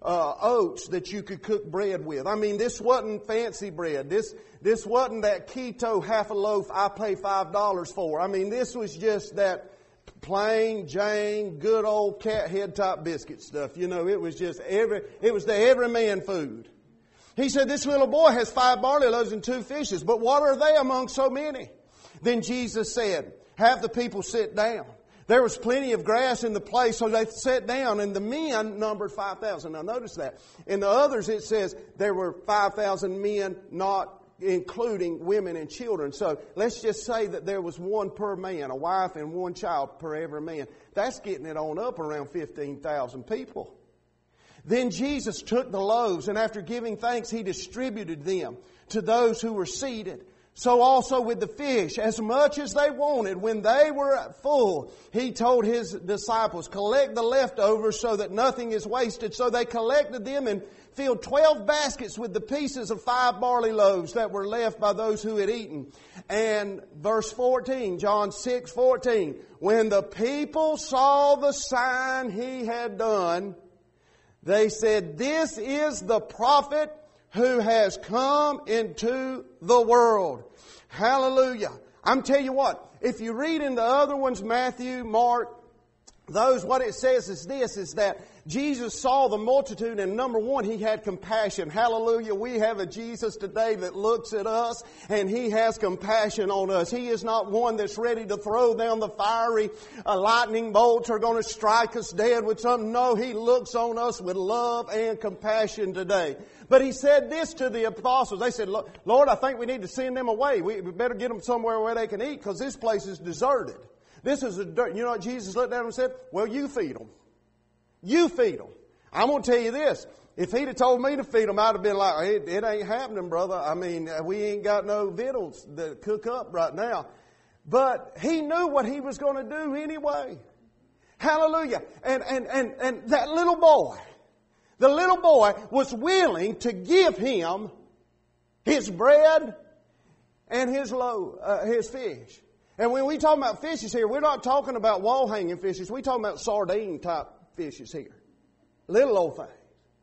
oats that you could cook bread with. I mean, this wasn't fancy bread. This wasn't that keto half a loaf I pay $5 for. I mean, this was just that plain Jane, good old cat head top biscuit stuff. You know, it was just it was the everyman food. He said, "This little boy has 5 barley loaves and 2 fishes, but what are they among so many?" Then Jesus said, "Have the people sit down." There was plenty of grass in the place, so they sat down, and the men numbered 5,000. Now notice that. In the others it says there were 5,000 men, not including women and children. So let's just say that there was 1 per man, a wife and 1 child per every man. That's getting it on up around 15,000 people. Then Jesus took the loaves, and after giving thanks, he distributed them to those who were seated. So also with the fish, as much as they wanted. When they were full, he told his disciples, "Collect the leftovers so that nothing is wasted." So they collected them and filled 12 baskets with the pieces of 5 barley loaves that were left by those who had eaten. And verse 14, John 6:14, when the people saw the sign he had done, they said, "This is the prophet who has come into the world." Hallelujah. I'm telling you what, if you read in the other ones, Matthew, Mark, those, what it says is this, is that Jesus saw the multitude, and number 1, he had compassion. Hallelujah. We have a Jesus today that looks at us and he has compassion on us. He is not one that's ready to throw down the fiery lightning bolts or going to strike us dead with something. No, he looks on us with love and compassion today. But he said this to the apostles. They said, "Lord, I think we need to send them away. We better get them somewhere where they can eat, because this place is deserted." This is you know what Jesus looked at them and said? "Well, you feed them. You feed them." I'm going to tell you this. If he'd have told me to feed them, I'd have been like, it ain't happening, brother. I mean, we ain't got no victuals to cook up right now. But he knew what he was going to do anyway. Hallelujah. And that little boy, the little boy was willing to give him his bread and his fish. And when we talk about fishes here, we're not talking about wall-hanging fishes. We're talking about sardine-type fishes here. Little old things.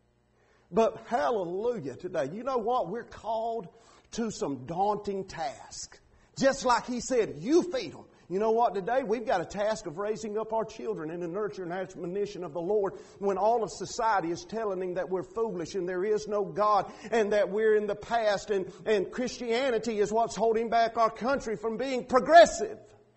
But hallelujah today. You know what? We're called to some daunting task. Just like he said, you feed them. You know what? Today we've got a task of raising up our children in the nurture and admonition of the Lord, when all of society is telling them that we're foolish and there is no God and that we're in the past, and Christianity is what's holding back our country from being progressive.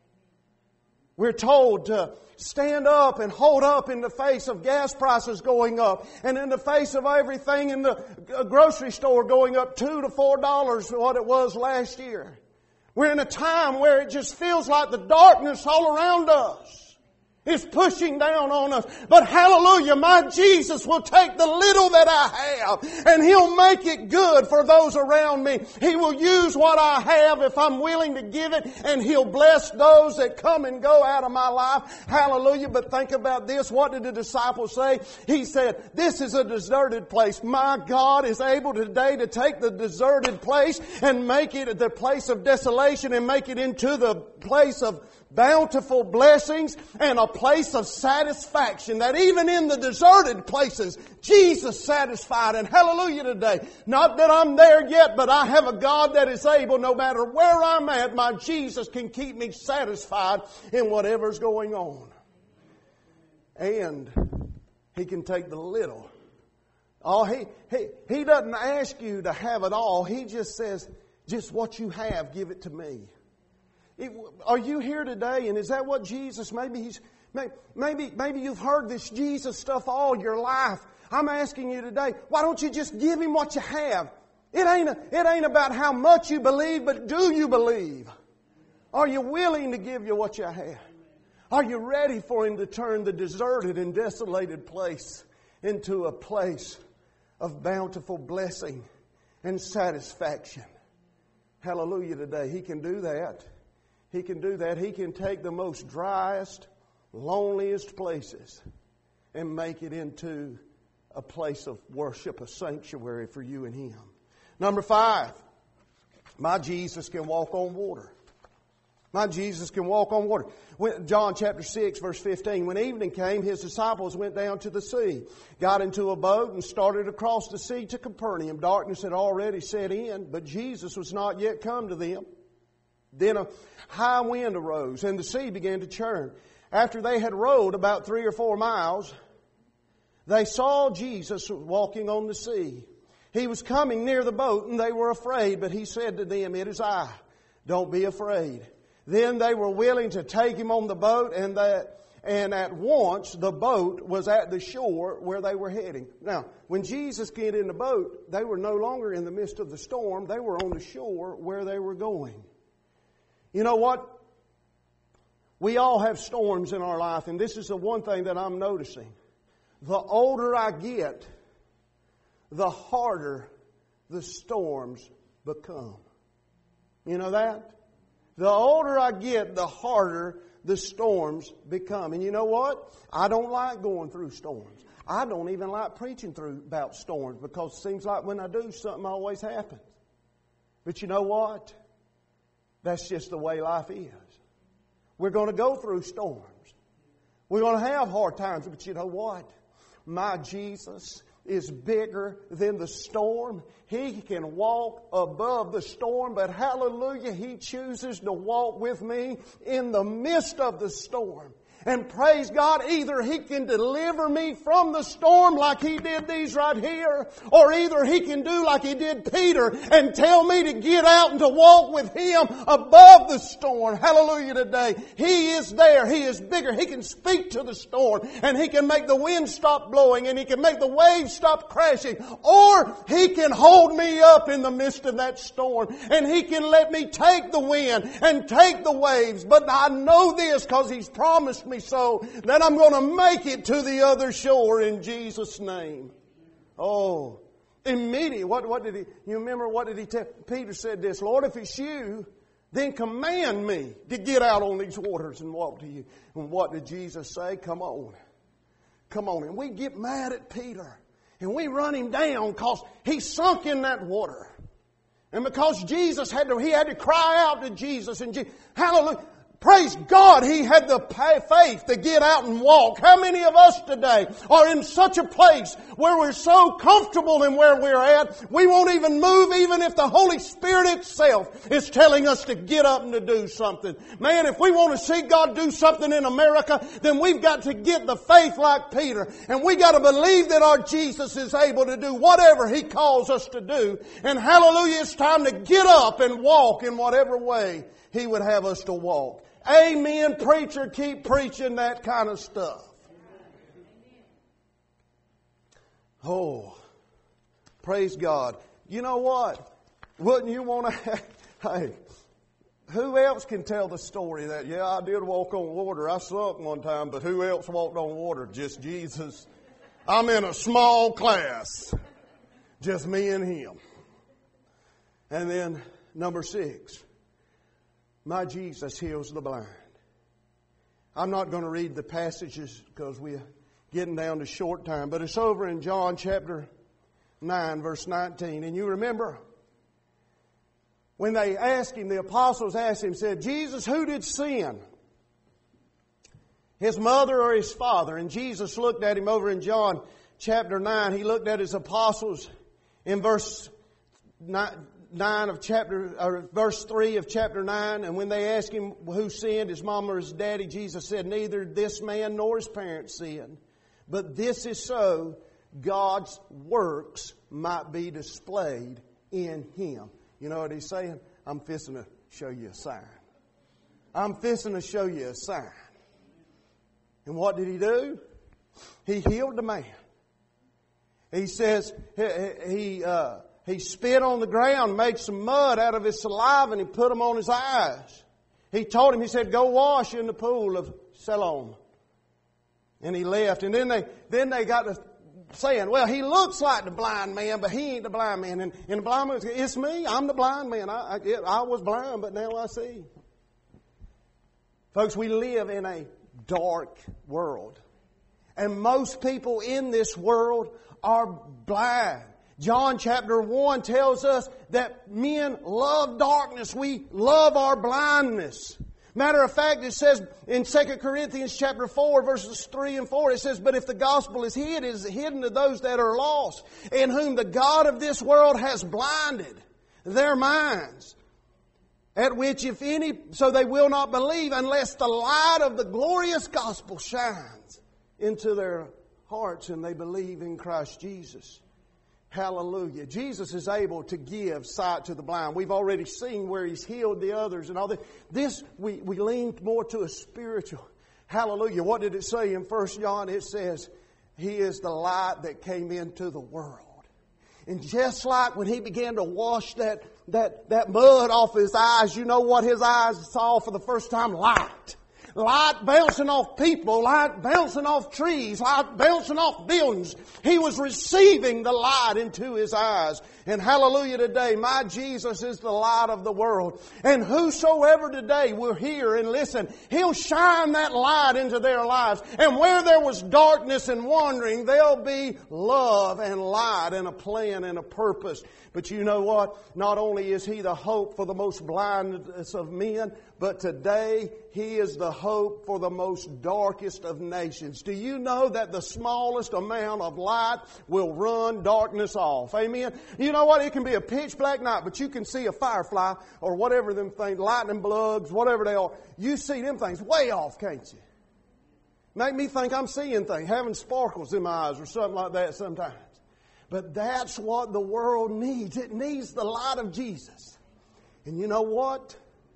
We're told to stand up and hold up in the face of gas prices going up, and in the face of everything in the grocery store going up $2 to $4 what it was last year. We're in a time where it just feels like the darkness all around us is pushing down on us. But hallelujah, my Jesus will take the little that I have and He'll make it good for those around me. He will use what I have if I'm willing to give it, and He'll bless those that come and go out of my life. Hallelujah. But think about this. What did the disciples say? He said, "This is a deserted place." My God is able today to take the deserted place and make it the place of desolation and make it into the place of bountiful blessings and a place of satisfaction, that even in the deserted places, Jesus satisfied. And hallelujah today. Not that I'm there yet, but I have a God that is able, no matter where I'm at, my Jesus can keep me satisfied in whatever's going on. And He can take the little. Oh, He doesn't ask you to have it all. He just says, just what you have, give it to me. Are you here today? And is that what Jesus, maybe you've heard this Jesus stuff all your life. I'm asking you today, why don't you just give Him what you have? It ain't about how much you believe, but do you believe? Are you willing to give you what you have? Are you ready for Him to turn the deserted and desolated place into a place of bountiful blessing and satisfaction? Hallelujah today. He can do that. He can do that. He can take the most driest, loneliest places and make it into a place of worship, a sanctuary for you and Him. Number 5, my Jesus can walk on water. My Jesus can walk on water. John chapter 6, verse 15. When evening came, His disciples went down to the sea, got into a boat, and started across the sea to Capernaum. Darkness had already set in, but Jesus was not yet come to them. Then a high wind arose, and the sea began to churn. After they had rowed about 3 or 4 miles, they saw Jesus walking on the sea. He was coming near the boat, and they were afraid, but He said to them, "It is I. Don't be afraid." Then they were willing to take Him on the boat, and at once the boat was at the shore where they were heading. Now, when Jesus got in the boat, they were no longer in the midst of the storm. They were on the shore where they were going. You know what? We all have storms in our life, and this is the one thing that I'm noticing. The older I get, the harder the storms become. You know that? The older I get, the harder the storms become. And you know what? I don't like going through storms. I don't even like preaching about storms, because it seems like when I do, something always happens. But you know what? That's just the way life is. We're going to go through storms. We're going to have hard times. But you know what? My Jesus is bigger than the storm. He can walk above the storm, but hallelujah, He chooses to walk with me in the midst of the storm. And praise God, either He can deliver me from the storm like He did these right here, or either He can do like He did Peter and tell me to get out and to walk with Him above the storm. Hallelujah today. He is there. He is bigger. He can speak to the storm, and He can make the wind stop blowing, and He can make the waves stop crashing, or He can hold me up in the midst of that storm, and He can let me take the wind and take the waves. But I know this because He's promised me so, that I'm going to make it to the other shore in Jesus' name. Oh, immediately, what did He, you remember what did He tell? Peter said this, "Lord, if it's You, then command me to get out on these waters and walk to You." And what did Jesus say? Come on. Come on. And we get mad at Peter, and we run him down because he sunk in that water. And because Jesus had to cry out to Jesus, and hallelujah. Praise God, he had the faith to get out and walk. How many of us today are in such a place where we're so comfortable in where we're at, we won't even move even if the Holy Spirit itself is telling us to get up and to do something. Man, if we want to see God do something in America, then we've got to get the faith like Peter. And we got to believe that our Jesus is able to do whatever He calls us to do. And hallelujah, it's time to get up and walk in whatever way He would have us to walk. Amen, preacher, keep preaching that kind of stuff. Oh, praise God. You know what? Wouldn't you want to... Hey, who else can tell the story that, yeah, I did walk on water. I sunk one time, but who else walked on water? Just Jesus. I'm in a small class. Just me and Him. And then, number 6. My Jesus heals the blind. I'm not going to read the passages because we're getting down to short time, but it's over in John chapter 9, verse 19. And you remember when they asked Him, the apostles asked Him, said, "Jesus, who did sin? His mother or his father?" And Jesus looked at him over in John chapter 9. He looked at His apostles in verse 9 of verse 3 of chapter 9, and when they asked Him who sinned, his mom or his daddy, Jesus said, "Neither this man nor his parents sinned, but this is so God's works might be displayed in him." You know what He's saying? I'm fixing to show you a sign. I'm fixing to show you a sign. And what did He do? He healed the man. He says he spit on the ground, made some mud out of his saliva, and He put them on his eyes. He told him, He said, go wash in the pool of Siloam. And he left. And then they got to saying, well, he looks like the blind man, but he ain't the blind man. And the blind man said, it's me. I'm the blind man. I was blind, but now I see. Folks, we live in a dark world. And most people in this world are blind. John chapter 1 tells us that men love darkness. We love our blindness. Matter of fact, it says in 2 Corinthians chapter 4, verses 3 and 4, it says, but if the gospel is hid, it is hidden to those that are lost, in whom the God of this world has blinded their minds, at which if any, so they will not believe unless the light of the glorious gospel shines into their hearts and they believe in Christ Jesus. Hallelujah. Jesus is able to give sight to the blind. We've already seen where He's healed the others and all that. This, we lean more to a spiritual. Hallelujah. What did it say in 1 John? It says, He is the light that came into the world. And just like when He began to wash that mud off His eyes, you know what His eyes saw for the first time? Light. Light bouncing off people, light bouncing off trees, light bouncing off buildings. He was receiving the light into his eyes. And hallelujah today, my Jesus is the light of the world. And whosoever today will hear and listen, He'll shine that light into their lives. And where there was darkness and wandering, there'll be love and light and a plan and a purpose. But you know what? Not only is He the hope for the most blindest of men, but today He is the hope for the most darkest of nations. Do you know that the smallest amount of light will run darkness off? Amen? You know what? It can be a pitch black night, but you can see a firefly or whatever them things, lightning bugs, whatever they are. You see them things way off, can't you? Make me think I'm seeing things, having sparkles in my eyes or something like that sometimes. But that's what the world needs. It needs the light of Jesus. And you know what?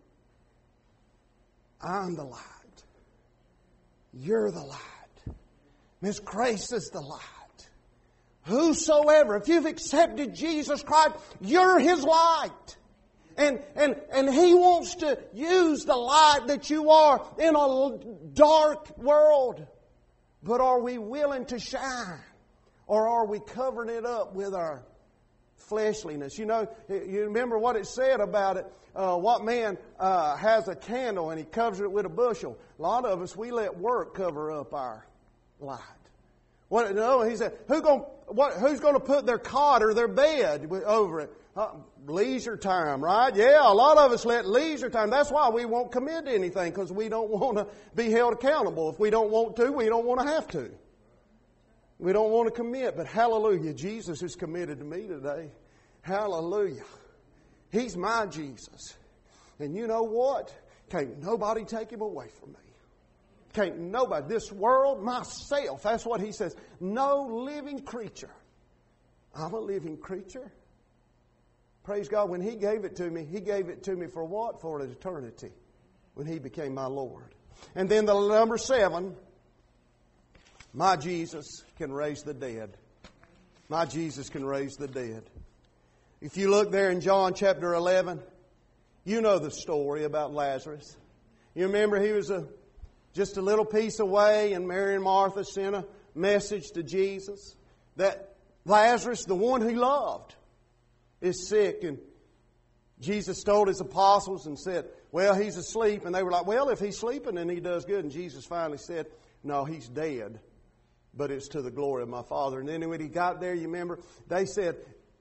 I'm the light. You're the light. Miss Grace is the light. Whosoever, if you've accepted Jesus Christ, you're His light. And He wants to use the light that you are in a dark world. But are we willing to shine? Or are we covering it up with our fleshliness? You know, you remember what it said about it. What man has a candle and he covers it with a bushel? A lot of us, we let work cover up our light. What? No, he said, who's going to put their cot or their bed over it? Leisure time, right? Yeah, a lot of us let leisure time. That's why we won't commit to anything, because we don't want to be held accountable. If we don't want to, we don't want to have to. We don't want to commit, but hallelujah, Jesus is committed to me today. Hallelujah. He's my Jesus. And you know what? Can't nobody take Him away from me. Can't nobody. This world, myself, that's what He says. No living creature. I'm a living creature. Praise God. When He gave it to me for what? For an eternity. When He became my Lord. And then the number 7, my Jesus can raise the dead. My Jesus can raise the dead. If you look there in John chapter 11, you know the story about Lazarus. You remember he was just a little piece away, and Mary and Martha sent a message to Jesus that Lazarus, the one he loved, is sick. And Jesus told His apostles and said, well, he's asleep. And they were like, well, if he's sleeping, then he does good. And Jesus finally said, no, he's dead. But it's to the glory of my Father. And then when he got there, you remember, they said,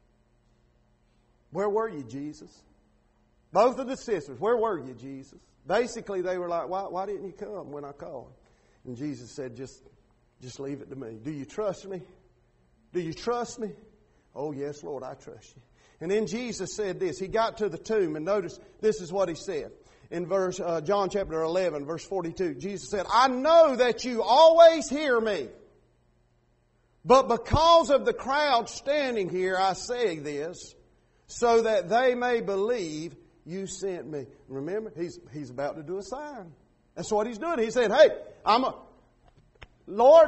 where were you, Jesus? Both of the sisters, where were you, Jesus? Basically, they were like, why didn't you come when I called? And Jesus said, just leave it to me. Do you trust me? Do you trust me? Oh, yes, Lord, I trust you. And then Jesus said this. He got to the tomb, and notice this is what He said. In John chapter 11, verse 42, Jesus said, I know that you always hear me. But because of the crowd standing here, I say this, so that they may believe you sent me. Remember, he's about to do a sign. That's what he's doing. He said, hey, Lord,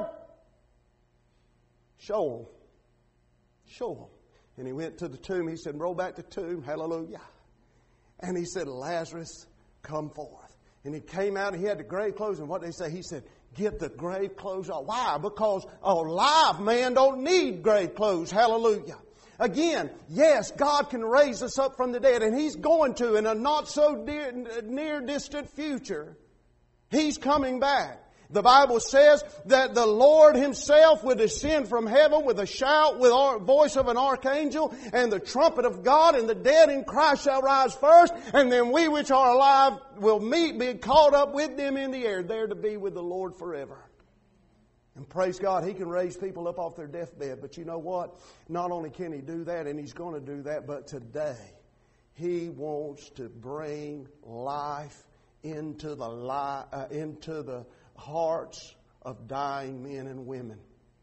show them. Show them. And he went to the tomb. He said, roll back the tomb. Hallelujah. And he said, Lazarus, come forth. And he came out and he had the grave clothes. And what did they say? He said, get the grave clothes off. Why? Because a live man don't need grave clothes. Hallelujah. Again, yes, God can raise us up from the dead. And He's going to in a not so near distant future. He's coming back. The Bible says that the Lord Himself will descend from heaven with a shout, with the voice of an archangel, and the trumpet of God, and the dead in Christ shall rise first, and then we which are alive will be caught up with them in the air, there to be with the Lord forever. And praise God, He can raise people up off their deathbed. But you know what? Not only can He do that, and He's going to do that, but today He wants to bring life into the hearts of dying men and women.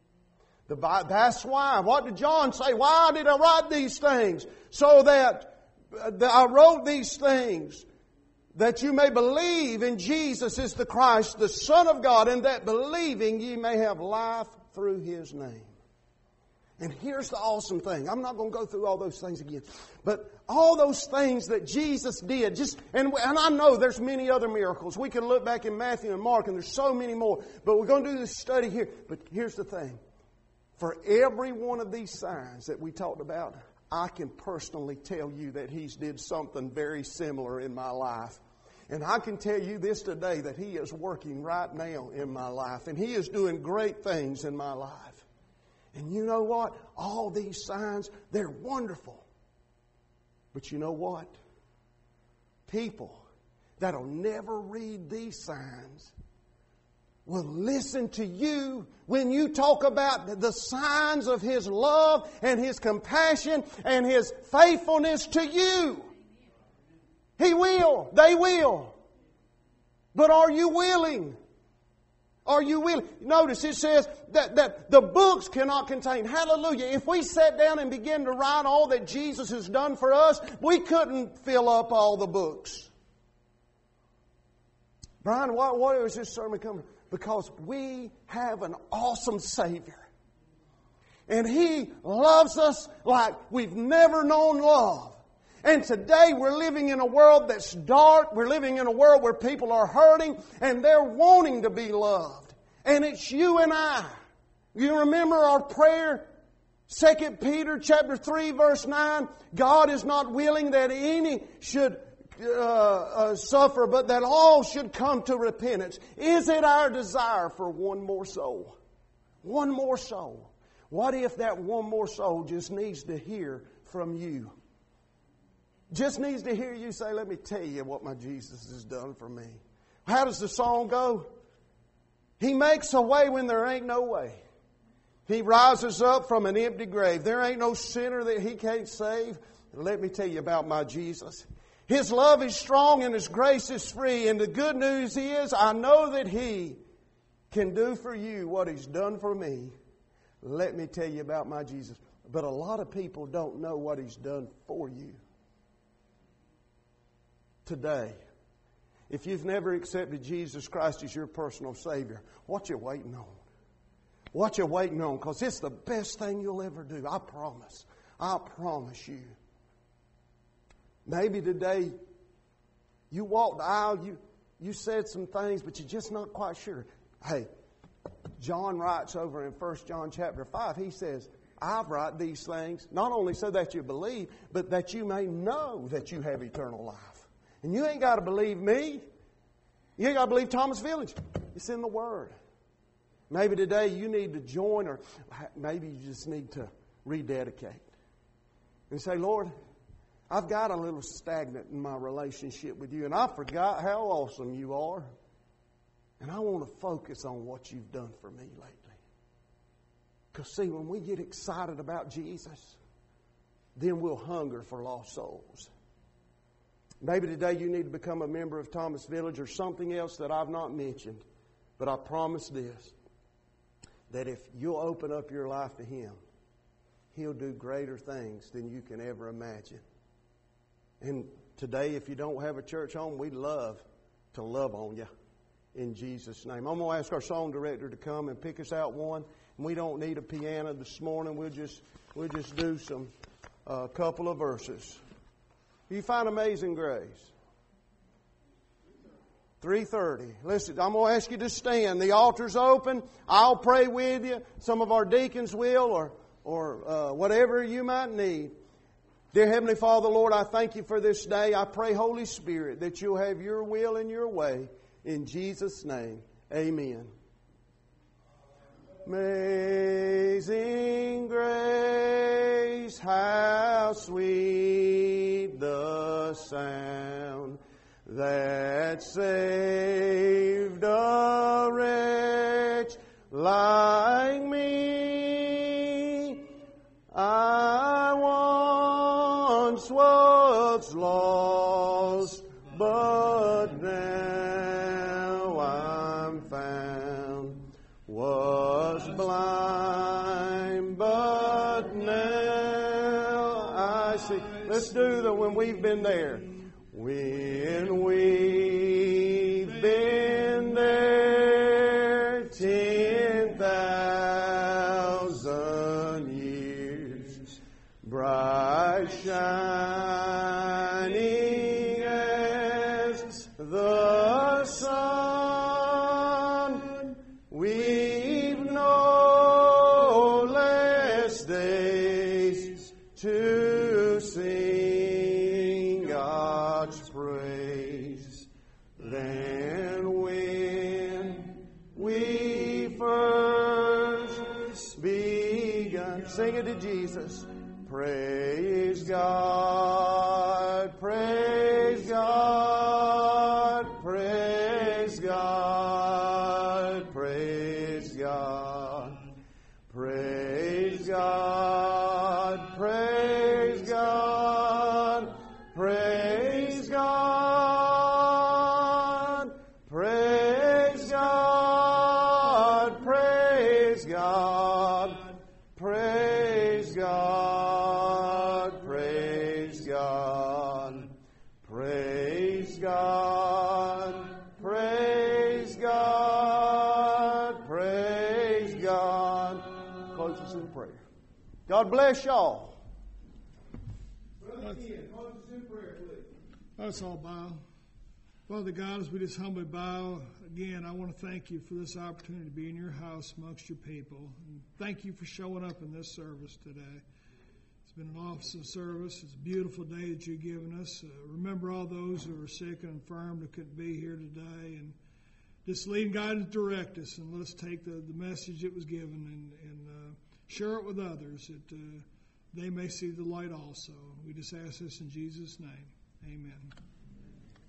That's why. What did John say? Why did I write these things? So that I wrote these things that you may believe in Jesus is the Christ, the Son of God, and that believing ye may have life through His name. And here's the awesome thing. I'm not going to go through all those things again. But all those things that Jesus did, and I know there's many other miracles. We can look back in Matthew and Mark, and there's so many more. But we're going to do this study here. But here's the thing. For every one of these signs that we talked about, I can personally tell you that He's did something very similar in my life. And I can tell you this today, that He is working right now in my life. And He is doing great things in my life. And you know what? All these signs, they're wonderful. But you know what? People that'll never read these signs will listen to you when you talk about the signs of His love and His compassion and His faithfulness to you. He will. They will. But are you willing? Are you willing? Notice it says that the books cannot contain. Hallelujah. If we sat down and began to write all that Jesus has done for us, we couldn't fill up all the books. Brian, why is this sermon coming? Because we have an awesome Savior. And He loves us like we've never known love. And today we're living in a world that's dark. We're living in a world where people are hurting and they're wanting to be loved. And it's you and I. You remember our prayer? 2 Peter chapter 3 verse 9. God is not willing that any should suffer, but that all should come to repentance. Is it our desire for one more soul? One more soul. What if that one more soul just needs to hear from you? Just needs to hear you say, let me tell you what my Jesus has done for me. How does the song go? He makes a way when there ain't no way. He rises up from an empty grave. There ain't no sinner that He can't save. Let me tell you about my Jesus. His love is strong and His grace is free. And the good news is, I know that He can do for you what He's done for me. Let me tell you about my Jesus. But a lot of people don't know what He's done for you. Today, if you've never accepted Jesus Christ as your personal Savior, what you waiting on? What you waiting on? Because it's the best thing you'll ever do. I promise. I promise you. Maybe today you walked the aisle, you said some things, but you're just not quite sure. Hey, John writes over in 1 John chapter 5, he says, I've write these things not only so that you believe, but that you may know that you have eternal life. And you ain't got to believe me. You ain't got to believe Thomas Village. It's in the Word. Maybe today you need to join, or maybe you just need to rededicate. And say, Lord, I've got a little stagnant in my relationship with you, and I forgot how awesome you are. And I want to focus on what you've done for me lately. Because see, when we get excited about Jesus, then we'll hunger for lost souls. Maybe today you need to become a member of Thomas Village or something else that I've not mentioned. But I promise this, that if you'll open up your life to Him, He'll do greater things than you can ever imagine. And today, if you don't have a church home, we'd love to love on you in Jesus' name. I'm going to ask our song director to come and pick us out one. And we don't need a piano this morning. We'll just do some couple of verses. You find Amazing Grace. 3:30. Listen, I'm going to ask you to stand. The altar's open. I'll pray with you. Some of our deacons will, or whatever you might need. Dear Heavenly Father, Lord, I thank you for this day. I pray, Holy Spirit, that you'll have your will and your way. In Jesus' name, amen. Amazing grace, how sweet the sound that saved a wretch like me. I once was lost, but now I'm found. Was blind, but now I see. Let's do the when we've been there. When we've been there 10,000 years, bright shining as the sun, we've no less days to sing God's praise than when we first begun. Sing it to Jesus. Praise God, praise God, praise God, praise God, praise God, praise God, praise God, praise God, praise God, praise God, praise God, praise God, praise God, praise God. Close us in prayer. God bless y'all. Let's all bow. Father God, as we just humbly bow, again, I want to thank you for this opportunity to be in your house amongst your people. And thank you for showing up in this service today. It's been an awesome service. It's a beautiful day that you've given us. Remember all those who are sick and infirm that couldn't be here today. And just lead, guide, and direct us. And let us take the message that was given and share it with others that they may see the light also. We just ask this in Jesus' name. Amen.